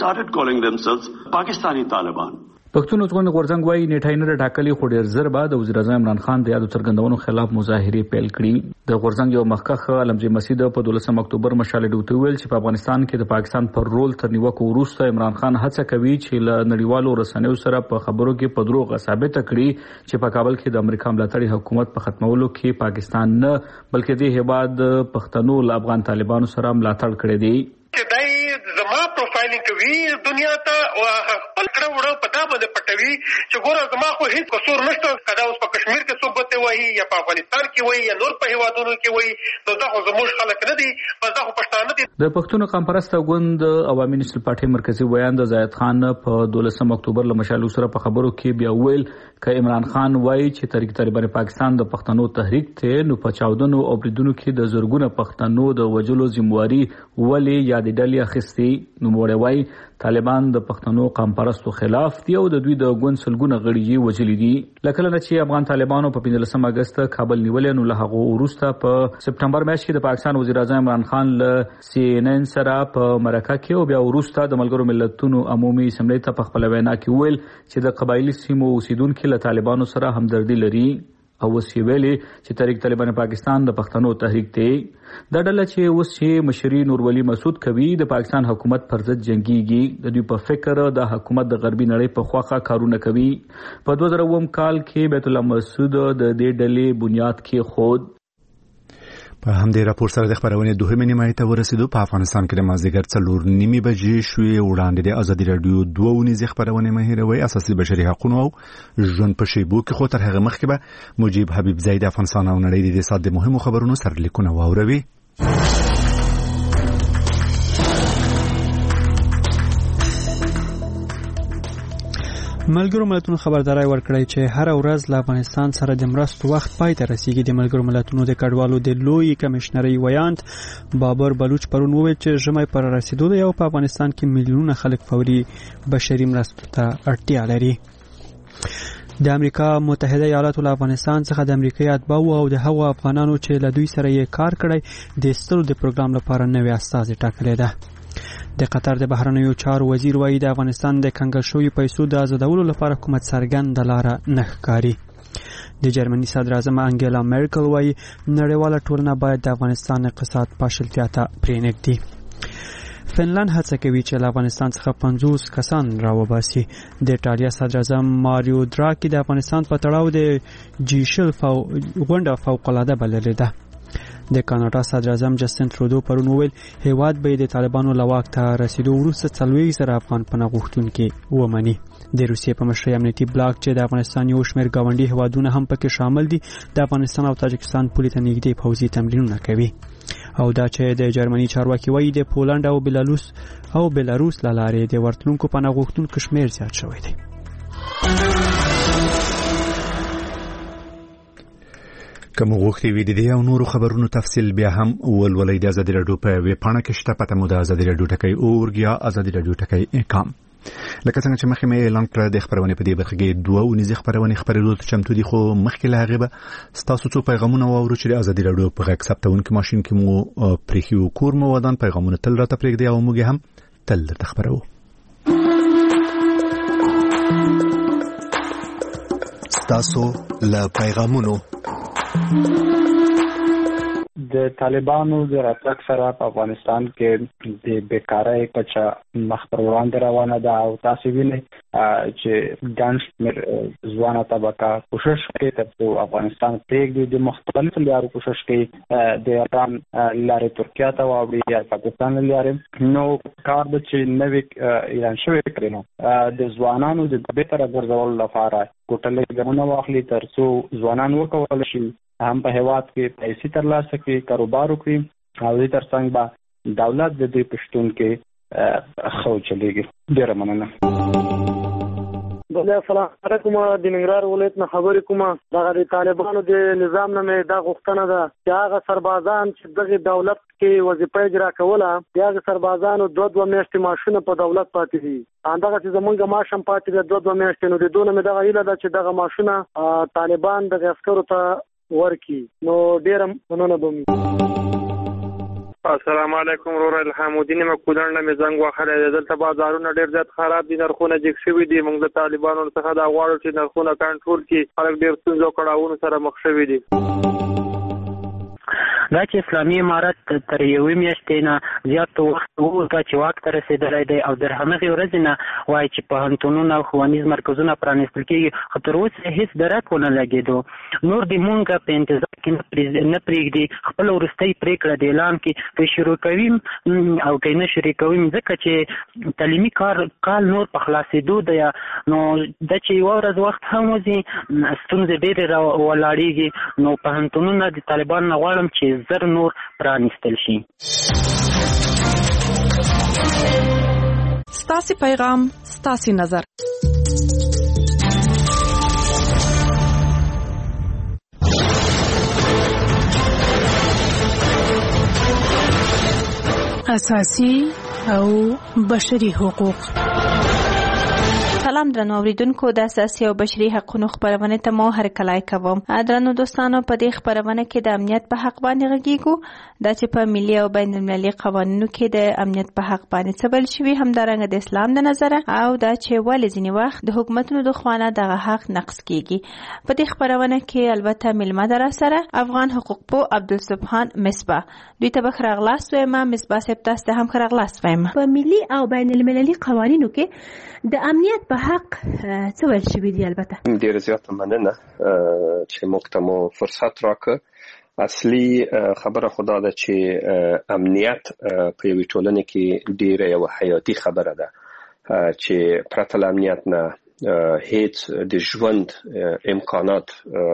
S22: پښتون ځوان غورځنګ وايي نیټه نه ټاکلي خو ډیر زر بعد وزیر اعظم عمران خان د یادو څرګندونو خلاف مظاهره پیل کړي. د غورځنګ یو مخکخ علمجي مسعود په 12 اکتوبر مشاله ډوته ویل چې په افغانستان کې د پاکستان پر رول تر نیوکو وروسته عمران خان هڅه کوي چې له نړیوالو رسنیو سره په خبرو کې په دروغ ثابت کړي چې په کابل کې د امریکا ملاتړي حکومت په ختمولو کې پاکستان نه بلکې د هیواد پښتنو له افغان طالبانو سره ملاتړ کړی دی.
S25: چې دای زما پروفایلینګ کوي دنیا ته او خپل کړه وړو پتا باندې پټوي چې ګوره زما خو هیڅ قصور نشته کدا اوس په کشمیر کې څوک بته وایي یا په افغانستان کې وایي یا نور په هیوادونو کې وایي نو دا خو زموږ خلک نه دي بس دا خو پښتانه دي.
S22: د پښتون قام پرسته ګوند عوامي نېشنل پارټي مرکزی ویان د زاید خان په 12 اکتوبر له مشالو سره په خبرو کې بیا ویل ک عمران خان وایي چې تحریک طالبان پاکستان د پښتنو تحریک ته نو په چاودنو او بریدونو کې د زورګونه پښتنو د وجلو ذمہواری ولې یاد ډلې اخستي. نو موړ وایي طالبان د پښتنو قام پرستو خلاف دي او د دوی د ګوند سلګونه غړي وژلي دي. لکه نه چې افغان طالبانو په 15 اگست کابل نیولې نو له هغه وروسته په سپټمبر میاشت کې د پاکستان وزیر اعظم عمران خان له CNN سره په مرکه کې او بیا وروسته د ملګرو ملتونو عمومي اسمبلی ته په خپل وینا کې ویل چې د قبایلی سیمو اوسیدونکو له طالبانو سره همدردي لري او وسې ویلي چې تحریک طالبان پاکستان د پښتنو تحریک دی. دا ډله چې اوس چې مشري نورولي مسعود کوي د پاکستان حکومت پر ضد جنگيږي. د دوی په فکر د حکومت د غربي نړۍ په خواخه کارونه کوي. په 2009 کال کې بیت الله مسعود د دې ډلې بنیاد کې خود.
S1: په همدې راپور سره د خبرونه دوهمه نیمه ته ورسېدو. په افغانستان کې د مازدیګر 4:30 بجې شوې وړاندې د ازادي رادیو 2 نيزه خبرونه مهیروي اساسي بشري حقوقو او ژوند په شیبو کې خو تر هغه مخکې به مجيب حبیب زید افغانستان او نړۍ د ساده مهمو خبرونو سرلیکونه واوروي.
S6: ملګرو ملتونو خبرداري ورکړی چې هر ورځ له افغانستان سره د مرستو وخت پای ته رسیدي. د ملګرو ملتونو د کډوالو د لوی کمشنري ویاند بابر بلوچ پرون وویل چې ژمي پر رسیدو د یو په افغانستان کې میلیونونه خلک فوري بشري مرستو ته اړتیا لري. د امریکا متحده ایالاتو له افغانستان څخه د امریکایي اتباعو او د هغو افغانانو چې له دوی سره یې کار کړی د ایستلو د پروګرام لپاره نوې استازي ټاکلې ده. د قطر د بهرنیو چارو وزیر وایي د افغانستان د کنګل شویو پیسو د آزادولو لپاره حکومت څرګنده لاره نه ښکاري. د جرمني صدر اعظم انګیلا مرکل وایي نړیواله ټولنه باید د افغانستان اقتصاد پاشلتیا ته پرېنږدي. فنلند هڅه کوي چې له افغانستان څخه 50 کسان راوباسي. د ایټالیا صدر اعظم ماریو دراکی د افغانستان په تړاو د جیشل غونډه فوق‌العاده بللې ده. د کاناډا صدر اعظم جسټین ترودو پرون وویل هیواد به د طالبانو له واک ته رسیدو وروسته 40,000 افغان پناه غوښتونکي ومني. د روسیې په مشرۍ امنیتي بلاک چې د افغانستان یو شمېر ګاونډي هیوادونه هم پکې شامل دي د افغانستان او تاجکستان پولې ته نږدې پوځي تمرینونه کوي. او دا چې د جرمني چارواکي وایي د پولند او بلاروس له لارې د ورتلونکو پناه غوښتونکو شمېر زیات شوی دی. کوم غوښتي وي د دې او نورو خبرونو تفصیل بیا هم ولولئ د ازادي رادیو په ویب پاڼه کې شته. پته مو د ازادي رادیو ټکی اورګ یا ازادي رادیو ټکی کام. لکه څنګه چې مخکې مې اعلان کړ د خبرونه په دې برخه کې 2 نيزه خبرونه خبرېدو ته چمتو دي. خو مخکې له هغه به تاسو څو پیغامونه واورو چې د ازادي رادیو په غږ ثبتونکو ماشين کې مو پریخي کور مو ودان پیغامونه تل راته پرېږدي او موږ هم تل درته خبرو.
S7: تاسو له پیغامونو
S8: د طالبانو د راتګ سره په افغانستان کې د بیکارۍ کچه مخ پر وړاندې روانه ده او تاسو وینئ چې ګڼ شمېر ځوانه طبقه کوشش کوي ترڅو افغانستان پرېږدي. د مختلفو لارو کوشش کوي د ایران لارې ترکیه ته واوړي یا پاکستان لارې. نو کار ده چې نوې اعلان شوی کړي نو د ځوانانو د بهتره ګرځولو لپاره کوټلې ګامونه واخلي ترڅو ځوانان وکولای شي هم په هیواد کې پیسې ترلاسه کړي، کاروبار وکړي او دې ترڅنګ به دولت د دې پښتون کې خو چلېږي. ډېره مننه.
S9: السلام علیکم. د ننګرهار ولایت نه خبرې کوم. دغه د طالبانو د نظام نه مې دا غوښتنه ده چې هغه سربازان چې دغه دولت کې وظیفه اجرا کوله هغه سربازانو 2 میاشتې معاشونه په دولت پاتې دي. همدغه چې زمونږ معاش هم پاتې دی 2 میاشتې. نو د دونه مې دغه هیله ده چې دغه معاشونه طالبان دغه عسکرو ته ورکی. نو ډېره مننه به مې.
S11: السلام علیکم. رور الحمودین مکودان نه زنګ واخره دلته بازارونه ډېر زیات خراب دي، نرخونه جګ شوي دي. موږ د طالبانو څخه دا غواړو چې نرخونه کنټرول کړي. خلک ډېر ستونزو کړهونو سره مخ شوي دي.
S9: دا چې اسلامي امارت تر یوې میاشتې نه زیات وخت وروسته چې واک ته رسېدلی دی او در همغې ورځې نه وایي چې پوهنتونونه او ښوونیز مرکزونه پرانیستل کېږي، خو تر اوسه هېڅ درک ونه لګېدو. نور د مونږ په انتظار کې نه پرېږدي. خپله وروستۍ پرېکړه د اعلان کې که شروع کوي او که نه شروع کوي، ځکه چې تعلیمي کال نور په خلاصېدو دی. نو دا چې یوه ورځ وخت هم وځي ستونزې ډېرې ولاړېږي. نو پوهنتونونه د طالبانو نه غواړم چې زر نور پرانیستل شي.
S26: ستاسې پیغام ستاسې نظر. اساسي
S2: او بشري حقوق.
S10: سلام درنو اوریدونکو، د اساسي او بشري حقوقو خبرونه ته مو هرکلای کوم. درنو دوستانو، په دې خبرونه کې د امنیت په حق باندې غږیږو، د چې په ملي او بین المللي قوانینو کې د امنیت په حق باندې څه بل شوی، همدارنګه د اسلام د نظره، او دا چې ولې ځینې وخت د حکومتونو د خوانه دغه حق نقض کیږي. په دې خبرونه کې البته ملمه در سره افغان حقوق پو عبدالسبحان مصباح، دوی ته بخیر اغلاس وایم. مصباح صاحب، تاسو ته هم خیر اغلاس وایم.
S13: په ملي او بین المللي قوانینو کې د امنیت په حق څه ویل شوی دی؟ البته
S14: ډیر زیات مننه چې موږ ته مو فرصت راکړ. اصلي خبره خدا ده چې امنیت په یوې ټولنه کې ډیره یو حیاتي خبره ده چې پرته له امنیت نه هیڅ د ژوند امکانات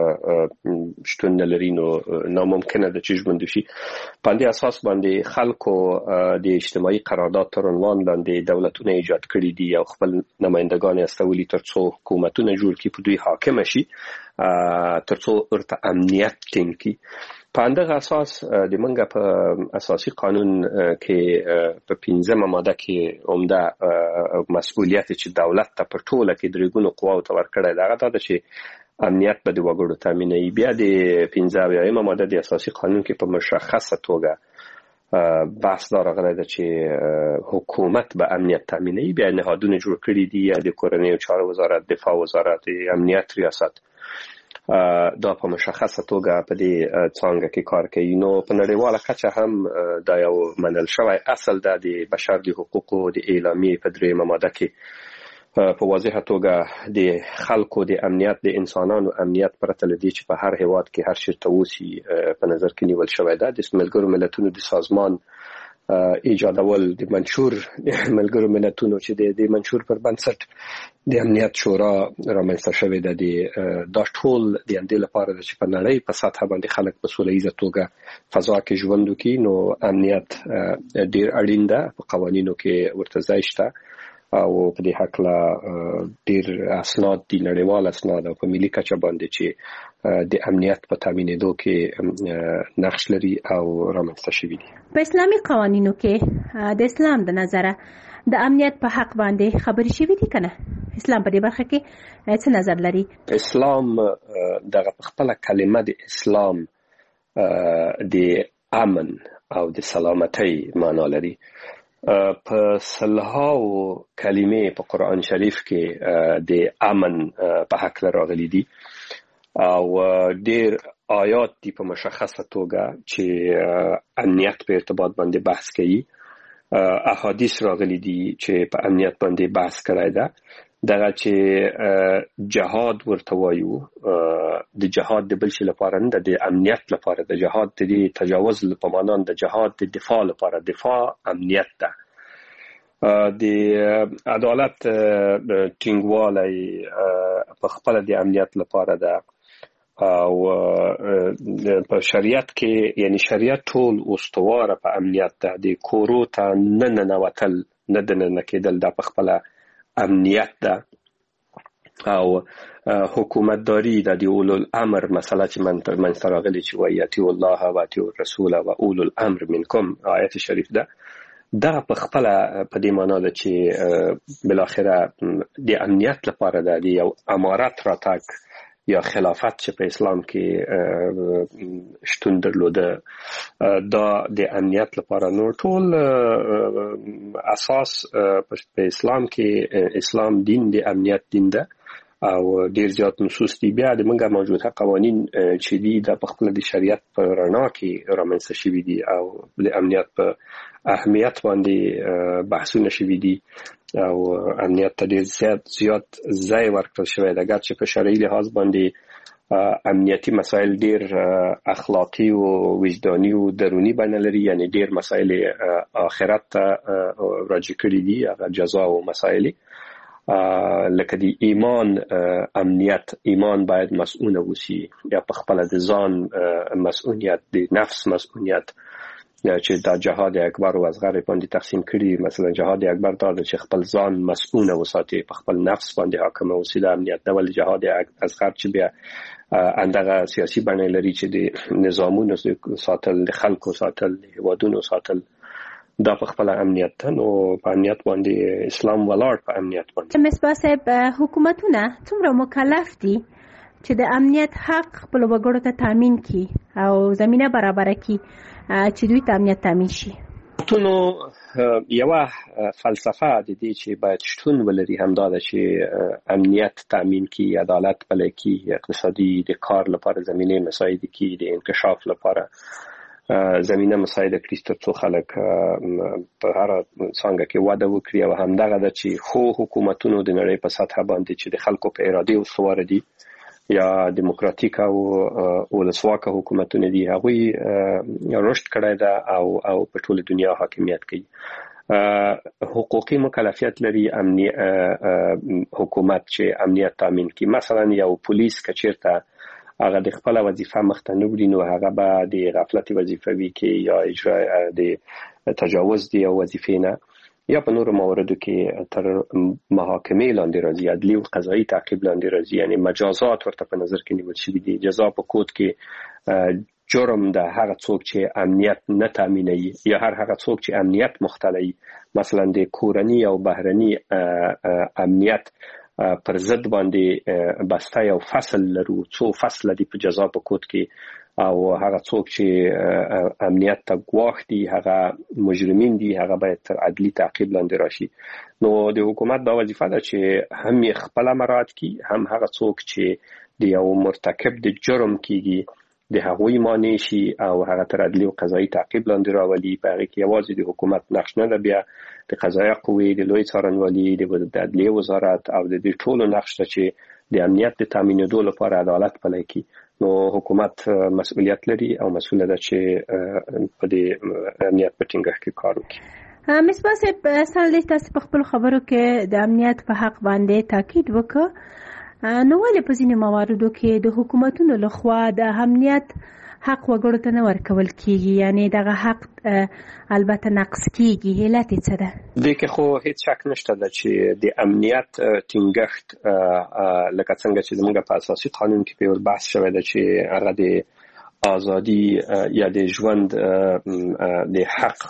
S14: شتون نه لري، نو ناممکنه ده چې ژوند وشي. په دې اساس باندې خلکو د اجتماعي قرارداد تر عنوان لاندې دولتونه ایجاد کړي دي او خپل نمائندگان استولي ترڅو حکومتونه جوړ کړي، په دوی حاکم شي ترڅو ورته امنیت ټینګ کړي. په همدغه اساس د منګه په اساسي قانون کې په 15مه ماده کې عمده مسؤلیت چې دولت ته پر ټوله کې درېګونو قواو ته ورکړی دی، هغه دا چې امنیت به د وګړو تامینوي. بیا د 15مه ماده د اساسي قانون کې په مشخصه توګه بحث دا راغلی دی چې حکومت به امنیت تامینوي. بیا نهادونه جوړ کړي دي، یا د کورنیو چارو وزارت، دفاع وزارت، امنیت ریاست، دا په مشخصه توګه په دې څانګه کې کار کوي. نو په نړیواله کچه هم دا یو منل شوی اصل ده د بشر د حقوقو د اعلامیې په 3مه ماده کې په واضحه توګه د خلکو د امنیت، د انسانانو امنیت پرته له دې چې په هر هیواد کې هر چیرته اوسي په نظر کې نیول شوی ده. د ملګرو ملتونو د سازمان ایجادول، د منشور ملګرو ملتونو چې د منشور پر بنسټ د امنیت شورا رامنځته شوې ده، دا ټول د دې لپاره چې په نړۍ په سطح باندې خلک په سوله ییزه توګه فضا کې ژوند وکړي. نو امنیت ډیر اړین ده، په قوانینو کې ورته ځای شته او په دې حق لا ډیر اسناد دي، نړیوال اسناد او په ملي کچه باندې چې د امنیت په تامینېدو کې نقش لري او رامنځته شوي دي.
S13: په اسلامي قوانینو کې د اسلام د نظره د امنیت په حق باندې خبرې شوي دي کنه؟ اسلام په دې برخه کې څه نظر لري؟
S14: اسلام دغه خپل کلمه د اسلام د امن او د سلامتی معنا لري. په سلهاو کلمې په قرآن شریف کې د امن په حق راغلي دي او ډیر آیات دي په مشخصه توګه چې امنیت په ارتباط باندې بحث کوي. احادیث راغلي دي چې په امنیت باندې بحث کړی ده. دغه چې جهاد ورته وایو، د جهاد د بل شي لپاره نه، د امنیت لپاره د جهاد د تجاوز په معنا د جهاد د دفاع لپاره، دفاع امنیت ده. د عدالت ټینګوالی په خپل د امنیت لپاره ده او په شریعت کې یعنی شریعت ټول استواره په امنیت ده. د کورو ته نه ننوتل، نه دننه کېدل، دا په خپل امنیت ده او حکومتداري د اولو الامر مسله چې من راغلي چې وایي اطیعوا الله و اطیعوا الرسول و اولو الامر منکم، آیت شریف ده. دا په خپل په دې معنا ده چې بالاخره د امنیت لپاره ده، د یو امارت راتګ یا خلافت چې په اسلام کې شتون درلوده دا د امنیت لپاره. نو ټول اساس په اسلام کې اسلام دین د امنیت دین ده او ډیر زیات نصوص دي. بیا د منګه موجوده قوانین چې دي د خپل د شریعت په رڼا کې رامنځته شوي دي او د امنیت په اهمیت باندې بحثونه شوي دي او امنیت ته ډیر زیات ځای ورکړل شوی دی. اگر چې په شرعي لحاظ باندې امنیتي مسایل ډیر اخلاقی او وجداني او درونی بڼه لري، یعنی ډیر مسایل آخرت ته راجع کړي دي، هغه جزا او مسایل لکه د ایمان امنیت. ایمان باید مسؤول وسی، یا په خپل د ځان مسؤلیت، د نفس مسؤلیت چې دا جهاد اکبر او اصغر باندې تقسیم کړي. مثلا جهاد اکبر دا چې خپل ځان مسؤول وساتي، په خپل نفس باندې حاکم اوسي، د امنیت نه. ول جهاد اصغر چې بیا اندغه سیاسي بڼه لري چې د نظامونو ساتل، د خلکو ساتل، د هوادونو ساتل دا په خپل امنیت ته نو په امنیت باندې اسلام ولاړ په امنیت باندې.
S13: مصباح صاحب حکومتونه څومره مکلف دي چې د امنیت حق خپل وګړو ته تامین کړي او زمينه برابر کړي چې دوی ته امنیت تامین شي؟
S14: نو یو فلسفه د دې چې باید شتون ولري همدا ده چې امنیت تامین کړي، عدالت پلی کړي، اقتصادي د کار لپاره زمينه مساعد کړي، د انکشاف لپاره زمينه مساعد کړي ترڅو خلک په هر څنګه کې وده وکړي او همدغه د چې خو حکومتونو د نړۍ په سطح باندې چې د خلکو په اراده استوار دي یا دیموکراتیک او ولسواک حکومتونه دي هغوی رشد کړی ده او په ټوله دنیا حاکمیت کوي. حقوقي مکلفیت لري حکومت چې امنیت تامین کړي. مثلا یو پولیس کچیرته هغه د خپل وظیفه مخته نوړي نو هغه به د غفلت وظیفه وی کې یا اجرا د تجاوز دی او وظیفې نه یا په نورو مواردو کې تر محاکمې لاندې راځي، عدلي او قضایي تعقیب لاندې راځي، یعنی مجازات ورته په نظر کې نیول شوی دي. جزا په کود کې جرم د هغه څوک چې امنیت نه تامینوي یا هغه څوک چې امنیت مختلوي، مثلا د کورنی او بهرنی امنیت پر ضد باندې بسته یو فصل لرو، څو فصل دي په جزا په کود کې او هغه څوک چې امنیت ته ګواښ دي هغه مجرمین دي هغه باید تر عدلي تعقیب لاندې راشي. نو د حکومت دا وظیفه ده چې هم خپل مراعات کړي، هم هغه څوک چې د یو مرتکب د جرم کیږي د هغوی مانع شي او هغه تر عدلي او قضایي تعقیب لاندې راولي. په هغه کې یوازې د حکومت نقش نه ده، بیا د قضایي قوې، د لوی څارنوالي، د عدلیې وزارت او د دې ټولو نقش ته چې د امنیت د تامینېدو لپاره عدالت پلی کړي. نو حکومت مسؤلیت لري او مسؤل ده چې په دې امنیت په ټینګښت کې کار وکړي.
S13: مصباح صاحب اصل تاسو په خپل خبرو کې د امنیت په حق باندې تاکید وکړ، نو ولې په ځینې مواردو کې د حکومتونو لخوا د امنیت حق وګړو ته نه ورکول کیږي، یعنی دغه حق البته نقص کیږي؟ علت څه ده؟ دې کې خو هیڅ شک نشته ده چې د امنیت ټینګښت لکه څنګه چې زموږ په اساسي قانون کې په بحث شوی ده چې هغه د ازادي یا د ژوند د حق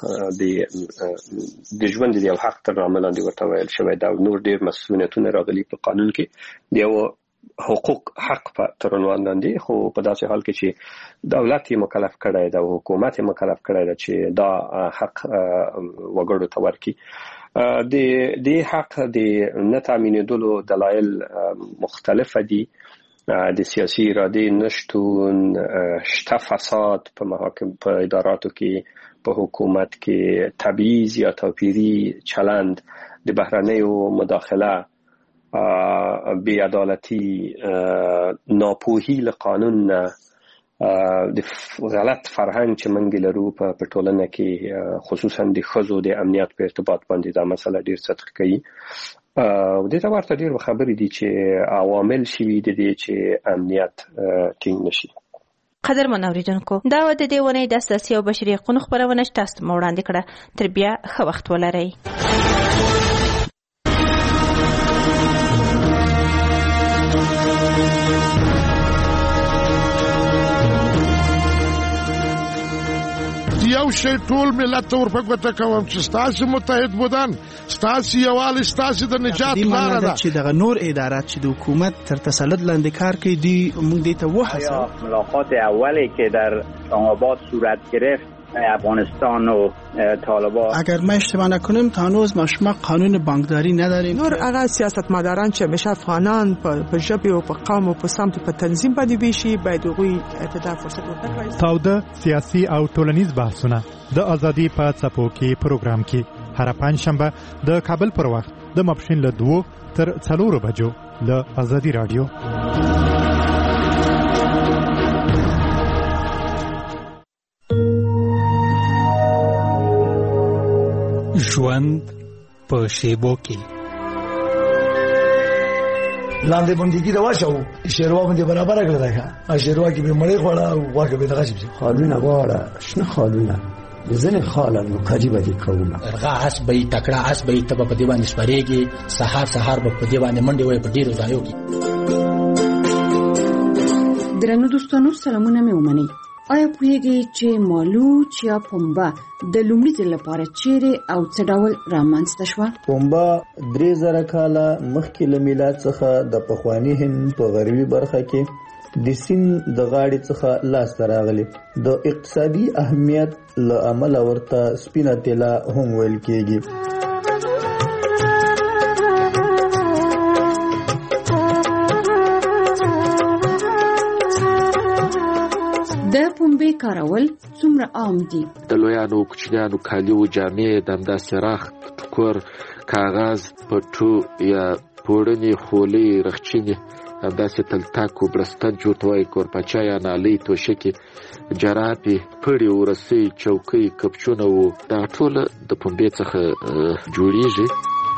S13: د ژوند د یو حق تر عمل لاندې ورته ویل شوی ده او نور ډېر مسؤلیتونه راغلي په قانون کې د یو حقوق حق په تر عنوان لاندې. خو په داسې حال کې چې دولت یې مکلف کړی ده او حکومت یې مکلف کړی ده چې دا حق وګړو ته ورکړي. د حق د نه تامینېدلو دلایل مختلفه دي، د سیاسي ارادې نشتون، شته فساد په محاکم په اداراتو کې، په حکومت کې تبعیض یا توپیری چلند، د بهرنیو مداخله، بی عدالتی، ناپوهی له قانون نه، د غلط فرهنګ چې منګ لرو په ټولنه کې خصوصا د ښځو د امنیت په ارتباط باندې دا مسله ډیر سطح کوي. د دې ورته ډیر خبرې دي چې عوامل شوي د دې چې امنیت ټینګ نشي.
S10: قدرمن اوریدونکو، دا و د دې ونې د اساسي او بشري حقوقو خبرونه تاسو ته وړاندې کړه. تر بیا ښه وخت ولرئ.
S3: یو شی ټول ملت ته ورپګوته کوم چې ستاسو متحد بودن، ستاسو یووالی، ستاسو د نجات لاره ده.
S15: چې دغه نور ادارات چې د حکومت تر تسلط لاندې کار کوي دی موږ دې ته وهڅوو.
S16: ملاقات اولی که در اسلام‌آباد صورت گرفت افغانستان و طالبان،
S15: اگر ما اشتباه نکنیم تا هنوز ما قانون بانکداری نداریم.
S17: نور هغه سیاستمداران چې همیشه افغانان په ژبه او په قوم او په سمت په تنظیم باندې ویشي باید هغوی ته فرصت ورکړي.
S18: تاوده سیاسي او ټولنیز بحثونه د ازادي په څپو کې پروګرام کې هر پنځشنبه د کابل پر وخت د ماپښین له 2 تر 4 بجو له ازادي رادیو.
S19: ژوند په شیبو کې
S27: لاندې باندې دا واچو شیروا باندې برابر کړل دا شیروا کې به مړې خوړه او واګه به دغه شي
S28: خالونه غواړه شنه خالونه ځنه خالونه کاجی باندې کومه
S29: هغه اس به تکړه اس به ته په دی باندې سپریږي سحر په دی باندې منډي وای په ډیرو ځایو کې.
S30: درنو دوستانو سلامونه مې ومنئ.
S4: آیا پوهیږئ چې مالوچ یا پنبه د لومړي ځل لپاره چیرې او څه ډول رامنځته شوه؟
S5: پنبه 3000 کاله مخکې له میلاد څخه د پخواني هند په غربي برخه کې د سیند د غاړې څخه لاسته راغلی. د اقتصادي اهمیت له امله ورته سپینه طلا هم ویل کېږي.
S4: د پنبې کارول څومره عام دي؟
S12: د لویانو او کوچنیانو کالیو، جامې، د همداسې رخت، ټوکر، کاغذ، پټو یا پوړنې، خولۍ، رخچینې، همداسې تلتک، برستن چې ورته وایي، کورپاچا یا نالۍ، توشکې، جرابې، پړې، ورسۍ، چوکۍ، کپچونه و دا ټوله د پنبې څخه جوړیږي.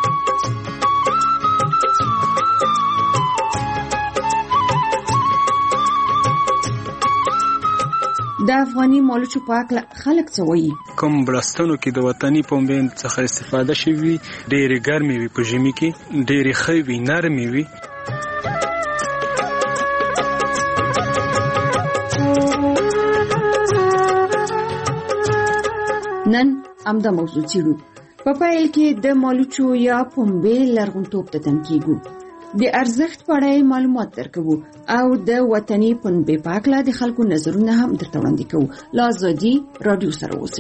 S4: د افغاني مالوچو په اړه خلک څه وایي؟
S20: کوم بلستانو کې د وطني پنبې څخه استفاده شوي ډېرې ګرمې وي، په ژمي کې ډېرې ښه وي، نرمې وي.
S4: نن همدا موضوع څېړو. په پیل کې د مالوچو یا پنبې لرغونتوب ته تم کېږو، د ارزښت په اړه معلومات درکوو او د وطني پنبې په اړه د خلکو نظرونه هم درته وړاندې کوو. له ازادي راډیو سره اوسئ.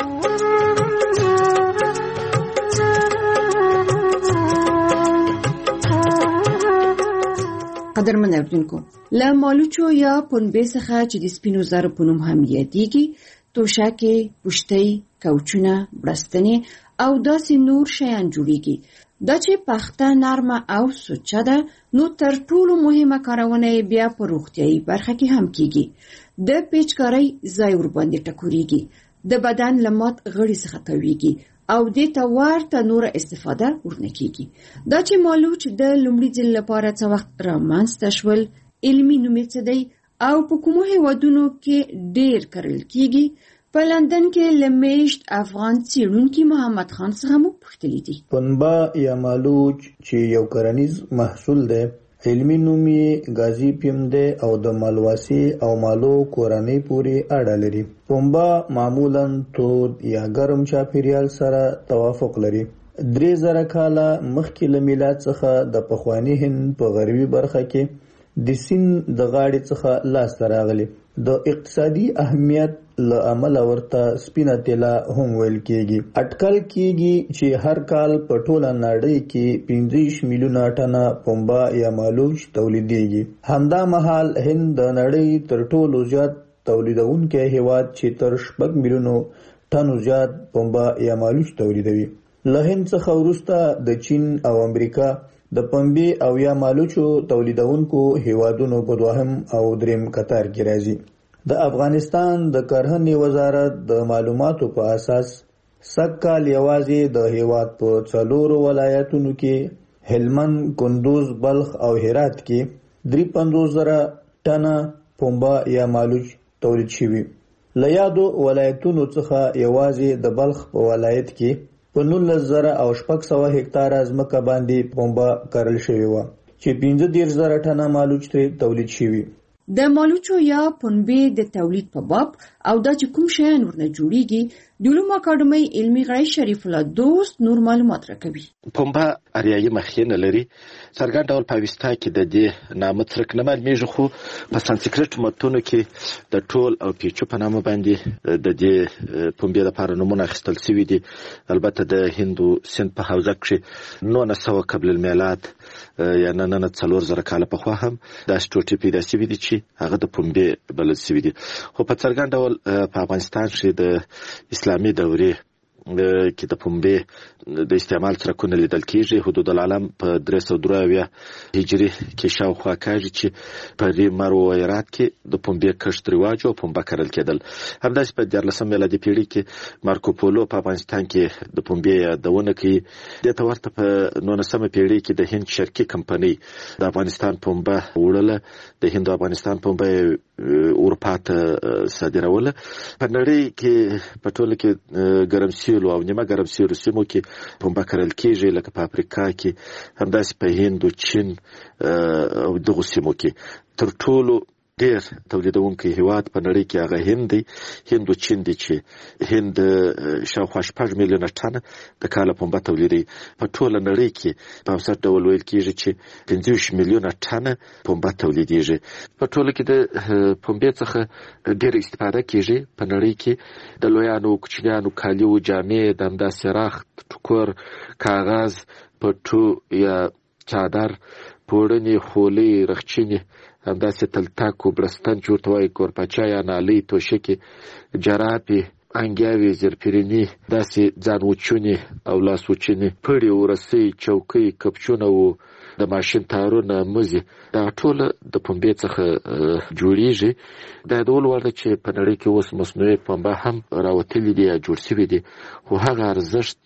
S4: قدرمن اوریدونکو، له مالوچو یا پنبې څخه چې د سپینو زرو په نوم هم یادېږي، توشکې، پوشتۍ، کوچونه، بړستنې او داسې نور شیان جوړیږي. دا چې پخته، نرمه او سوچه ده، نو تر ټولو مهمه کارونه بیا په روغتیایي برخه کې هم کیږي. د پیچکارۍ ځای ورباندې ټکورېږي، د بدن له مات غړي څخه تاویږي او دې ته ورته نوره استفاده ورنه کیږي. دا چې مالوچ د لومړي ځل لپاره څه وخت رامنځته شول، علمي نوم یې څه دی او په کومو هېوادونو کې ډېر کرل کیږي، په لندن کې له میشت افغان څېړونکي محمد خان څخه مو پوښتلي دي.
S5: پنبه یا مالوچ چې یو کرنیز محصول دی، علمي نوم یې ګازیپیم دی او د مالواسي او مالو کورنۍ پورې اړه لري. پنبه معمولاً تود یا ګرم چاپیریال سره توافق لري. 3000 کاله مخکې له میلاد څخه د پخواني هند په غربي برخه کې د سیند د غاړې څخه لاسته راغلی. د اقتصادي اهمیت له امله ورته سپینه طلا هم ویل کېږي. اټکل کېږي چې هر کال په ټوله نړۍ کې 25 میلیونه ټنه پنبه یا مالوچ تولیدېږي. همدا مهال هند د نړۍ تر ټولو زیات تولیدونکی هیواد چې تر 6 میلیونو ټنو زیات پنبه یا مالوچ تولیدوي. له هند څخه وروسته د چین او امریکا د پنبې او یا مالوچو تولیدونکو هیوادونو په دوهم او دریم قطار کې راځي. د افغانستان د کرهنې وزارت د معلوماتو په اساس سږکال یوازې د هیواد په 4 ولایتونو کې هلمند، کندوز، بلخ او هرات کې 53,000 ټنه پنبه یا مالوچ تولید شوي. له یادو ولایتونو څخه یوازې د بلخ په ولایت کې په 19,600 هکتاره ځمکه باندې پنبه کرل شوې وه چې 15,000 ټنه مالوچ ترې تولید شوي.
S4: د مالوچو یا پنبې د تولید په باب او دا چې کوم شیان ورنه جوړیږي، د علومو اکاډمۍ علمي غړی شریف الله دوست نور معلومات راکوي.
S12: پنبه اریایي مخینه لري. څرګند ډول په اوستا کې د دې نامه څرک نه معلومیږي، خو په سانسکریت متونو کې د ټول او پیچو په نامه باندې د دې پنبې لپاره نومونه اخیستل شوي دي. البته د هندو سند په حوزه کې 900 قبل المیلاد یا نن 4000 کاله پخوا هم داسې ټوټې پیدا شوي دي چې هغه د پنبې بلل شوي دي. خو په څرګند ډول په افغانستان کې د اسلامي دورې کې د پنبې د استعمال څرکونه لیدل کېږي. حدود العالم په 303 هجري کې شاوخوا کېږي چې په ریمر او ایرات کې د پنبې کښت رواج او پنبه کرل کېدل. همداسې په 14 میلادي پیړۍ کې مارکو پولو په افغانستان کې د پنبې یادونه کوي. دې ته ورته په 19مه پیړۍ کې د هند شرقي کمپنۍ د افغانستان پنبه وړله. د هند او افغانستان پنبه اروپا ته صادروله. په نړۍ کې په ټوله کې ګرم سیلو او نیمه ګرم سیلو سیمو کې پنبه کرل کېږي، لکه په افریقا کې، همداسې په هند او چین او دغو سیمو کې. تر ټولو ډیر تولیدونکي هیواد په نړۍ کې هغه هند دی. هند او چین دی چې هند شاوخوا 6 میلیونه ټنه د کاله پنبه تولیدوي. په ټوله نړۍ کې په اوسط ډول ویل کېږي چې 25 میلیونه ټنه پنبه تولیدېږي. په ټوله کې د پنبې څخه ډېر استفاده کېږي په نړۍ کې. د لویانو کوچنیانو کالیو جامې، د همداسې رخت، ټوکر، کاغذ، پټو یا چادر، پوړنې، خولۍ، رخچینې، همداسې تلتاک، برستن چې ورته وایي، کورپاچا یا نالۍ، توشکې، جرابې، انګیاوې، زرپریني، داسې ځان وچونې او لاس وچونې، پړې، ورسۍ، چوکۍ، کپچونه او د ماشین تارونه، مزي، دا ټول د پنبې څخه جوړیږي. دا د ول ورته چې په نړۍ کې اوس مصنوعي پنبه هم راوتلي دي یا جوړ شوي دي، خو هغه ارزښت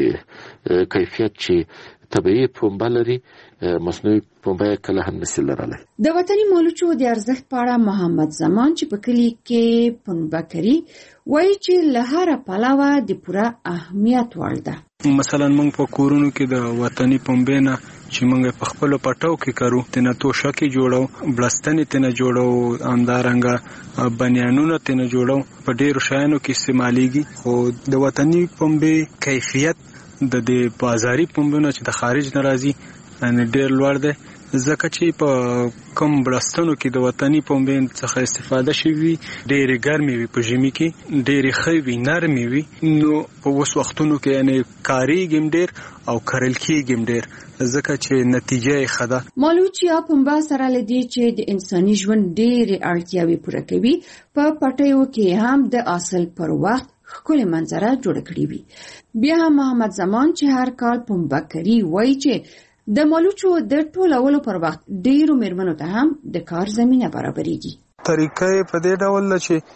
S12: چې کیفیت چې طبیعي پنبه لري، مصنوعي پنبه کله هم نشي لرلی.
S4: د وطني مالوچو د ارزښت په اړه محمد زمان چې په کلي کې پنبه کوي وایي چې له هر پلوه د پوره اهمیت وړ ده.
S20: مثلا موږ په کورونو کې د وطني پنبې نه چې موږ په خپل پټاو کې کارو، تنه توشکې جوړو، بلستنې تنه جوړو، همدارنګه بنیانونه تنه جوړو، په ډیرو شیانو کې استعمالیږي. خو د وطني پنبې کیفیت د دې بازاري پنبونو چې د خارج نه راځي یعنی ډیر لوړ دی، ځکه چې په کم بلستانو کې د وطني پنبې څخه استفاده شوي ډېرې ګرمې وي، په ژمي کې ډېرې ښې وي، نرمې وي. نو په اوس وختونو کې یعنی کاریږي هم ډېر او کرل کېږي هم ډېر، ځکه چې نتیجه یې ښه ده.
S4: مالوچ یا پنبه سره له دې چې د انساني ژوند ډېرې اړتیاوې پوره کوي، په پټیو کې هم د حاصل پر وخت ښکلې منظره جوړه کړې وي. بیا هم محمد زمان چې هر کال پنبه کوي وایي چې د مالوچو د ټولولو پر وخت ډیرو میرمنو ته هم د کار زمینه برابرېږي.
S20: طریقې په دې ډول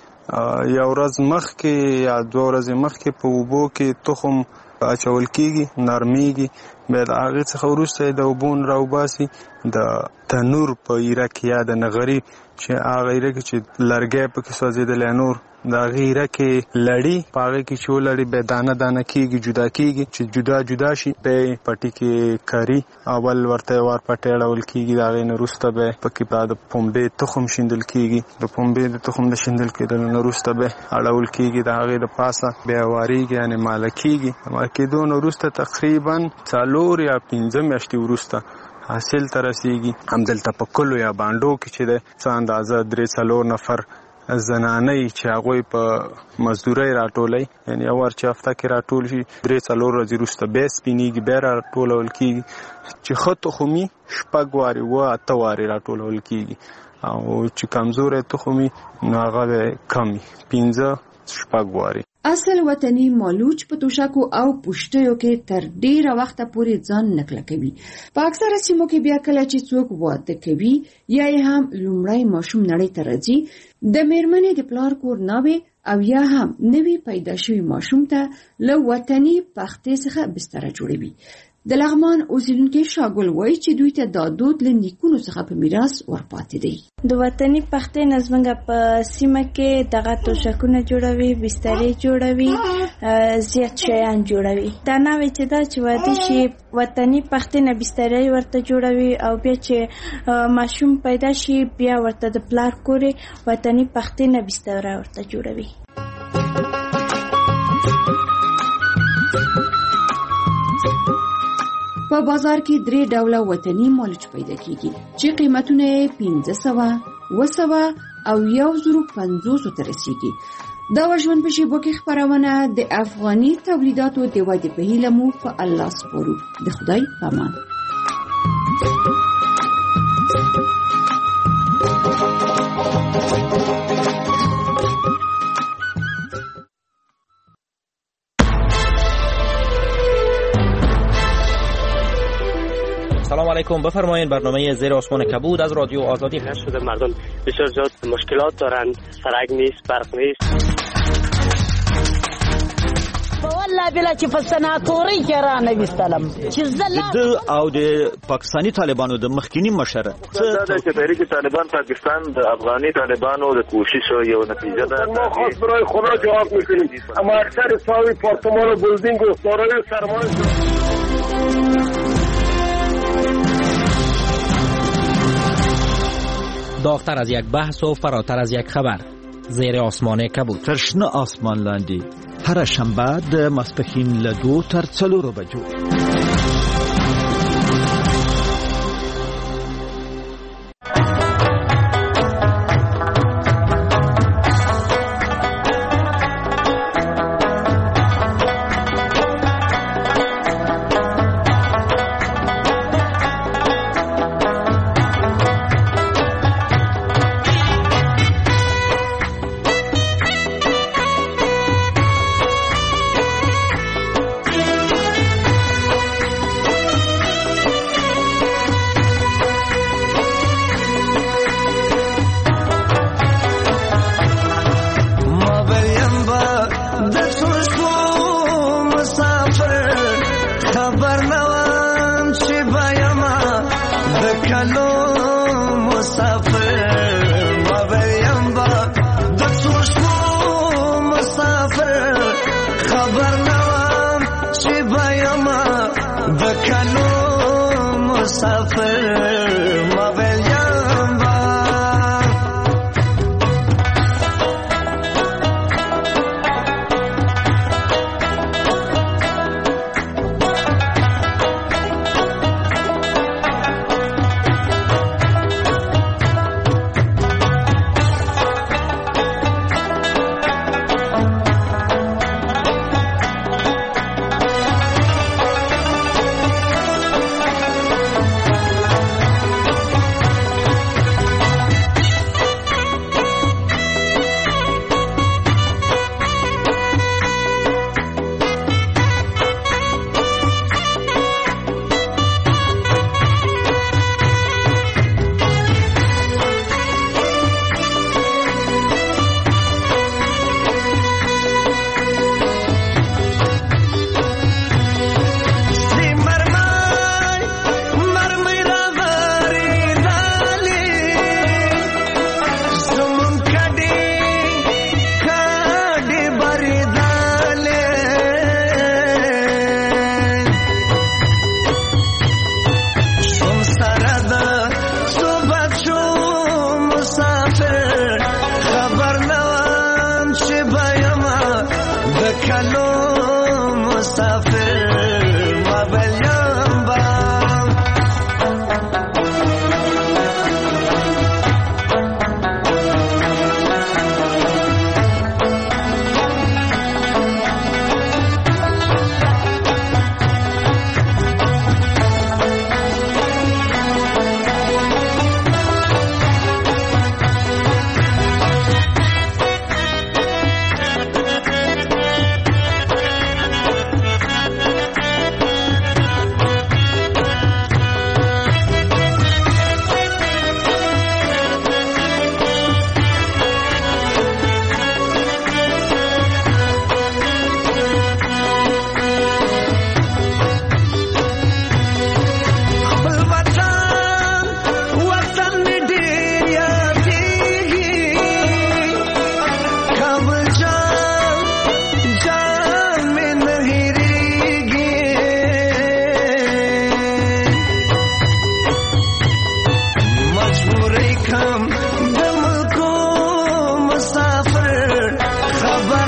S20: چې یو ورځ مخکې یا 2 ورځې مخکې په اوبو کې تخم اچول کېږي، نرمیږي، بیا د هغې څخه وروسته د اوبو نه راوباسي، د تنور په ایره کې یا د نغري چې هغه ایره کې چې لرګی پکې سوځېدلی نور د هغې ایره کې لړي، په هغې کې چې ولړي بیا دانه دانه کېږي، جدا کېږي، چې جدا جدا شي بیا پټي کې کاري. اول ورته یو وار پټی اړول کېږي، د هغې نه وروسته بیا پکې د پنبې تخم شیندل کېږي، د پنبې د تخم د شیندل کېدلو نه وروسته بیا اړول کېږي، د هغې د پاسه بیا واریږي یعنې ماله کېږي. ماله کېدو نه وروسته تقریبا 4 یا 5 میاشتې وروسته حاصل ته رسیږي. همدلته په کلو یا بانډو کې چې دی څه اندازه 3-4 نفر زنانۍ چې هغوی په مزدورۍ راټولوي، یعنې یو وار چې هفته کې راټول شي 3-4 ورځې وروسته بیا سپینېږي، بیا راټولول کېږي، چې ښه تخمي 6 وارې 8 وارې راټولول کېږي، او چې کمزوری تخمي نو هغه کم 5-6 وارې.
S4: اصل وطني مالوچ په توشکو او پوشټیو کې تر ډیره وخته پورې ځان نکله کوي. په اکثره سیمو کې بیا کله چې څوک واده کوي یا هم لومړی ماشوم نړۍ ته راځي، د میرمنې د پلار کور ناوې او یا هم نوی پیدا شوی ماشوم ته له وطني پختې څخه بستره جوړوي. د لغمان اوسیدونکي شاګل وایي چې دوی ته دا دود له نیکونو څخه په میراث ورپاتې دی.
S10: د وطني پختې نظمنګ په سیمه کې دغه توشکونه جوړوي، بسترې جوړوي، زیات شیان جوړوي. دا نوې چې دا چې واده شي وطني پختې نه بسترې ورته جوړوي، او بیا چې ماشوم پیدا شي بیا ورته د پلار کورې وطني پختې نه بستره ورته جوړوي.
S4: په بازار کې 3 ډوله وطني مالوچ پیدا کیږي چې قیمتونه 500 200 او 1050 ته رسیږي. دا ژوند په شیبو کې خبرونه د افغاني تولیداتو د ودې په هیله مو په الله سپارو. د خدای پامان.
S1: سلام علیکم، بفرمایید. برنامه زیر آسمان کبود از رادیو آزادی
S6: شده. مردم بسیار زیاد مشکلات دارند، سرک نیست، برق نیست.
S7: والله بلا چې فسناتوري کې را نوستلم چې
S1: زله او د پاکستانی طالبانو د مخکینی مشر
S8: دا چې تحریک طالبان پاکستان د افغاني طالبانو د کوشش یو نتیجه ده.
S21: ما خاص برای خدا جواب میکنیم، اما اکثر ساوی پارتمان و بلدینگ و سارای سرمایه
S1: داغتر از یک بحث و فراتر از یک خبر. زیر آسمان کبود.
S2: تر شنه آسمان لاندې هر شنبه د ماسپښین له 2 تر 4 بجو.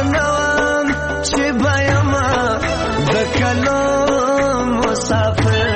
S9: مسافر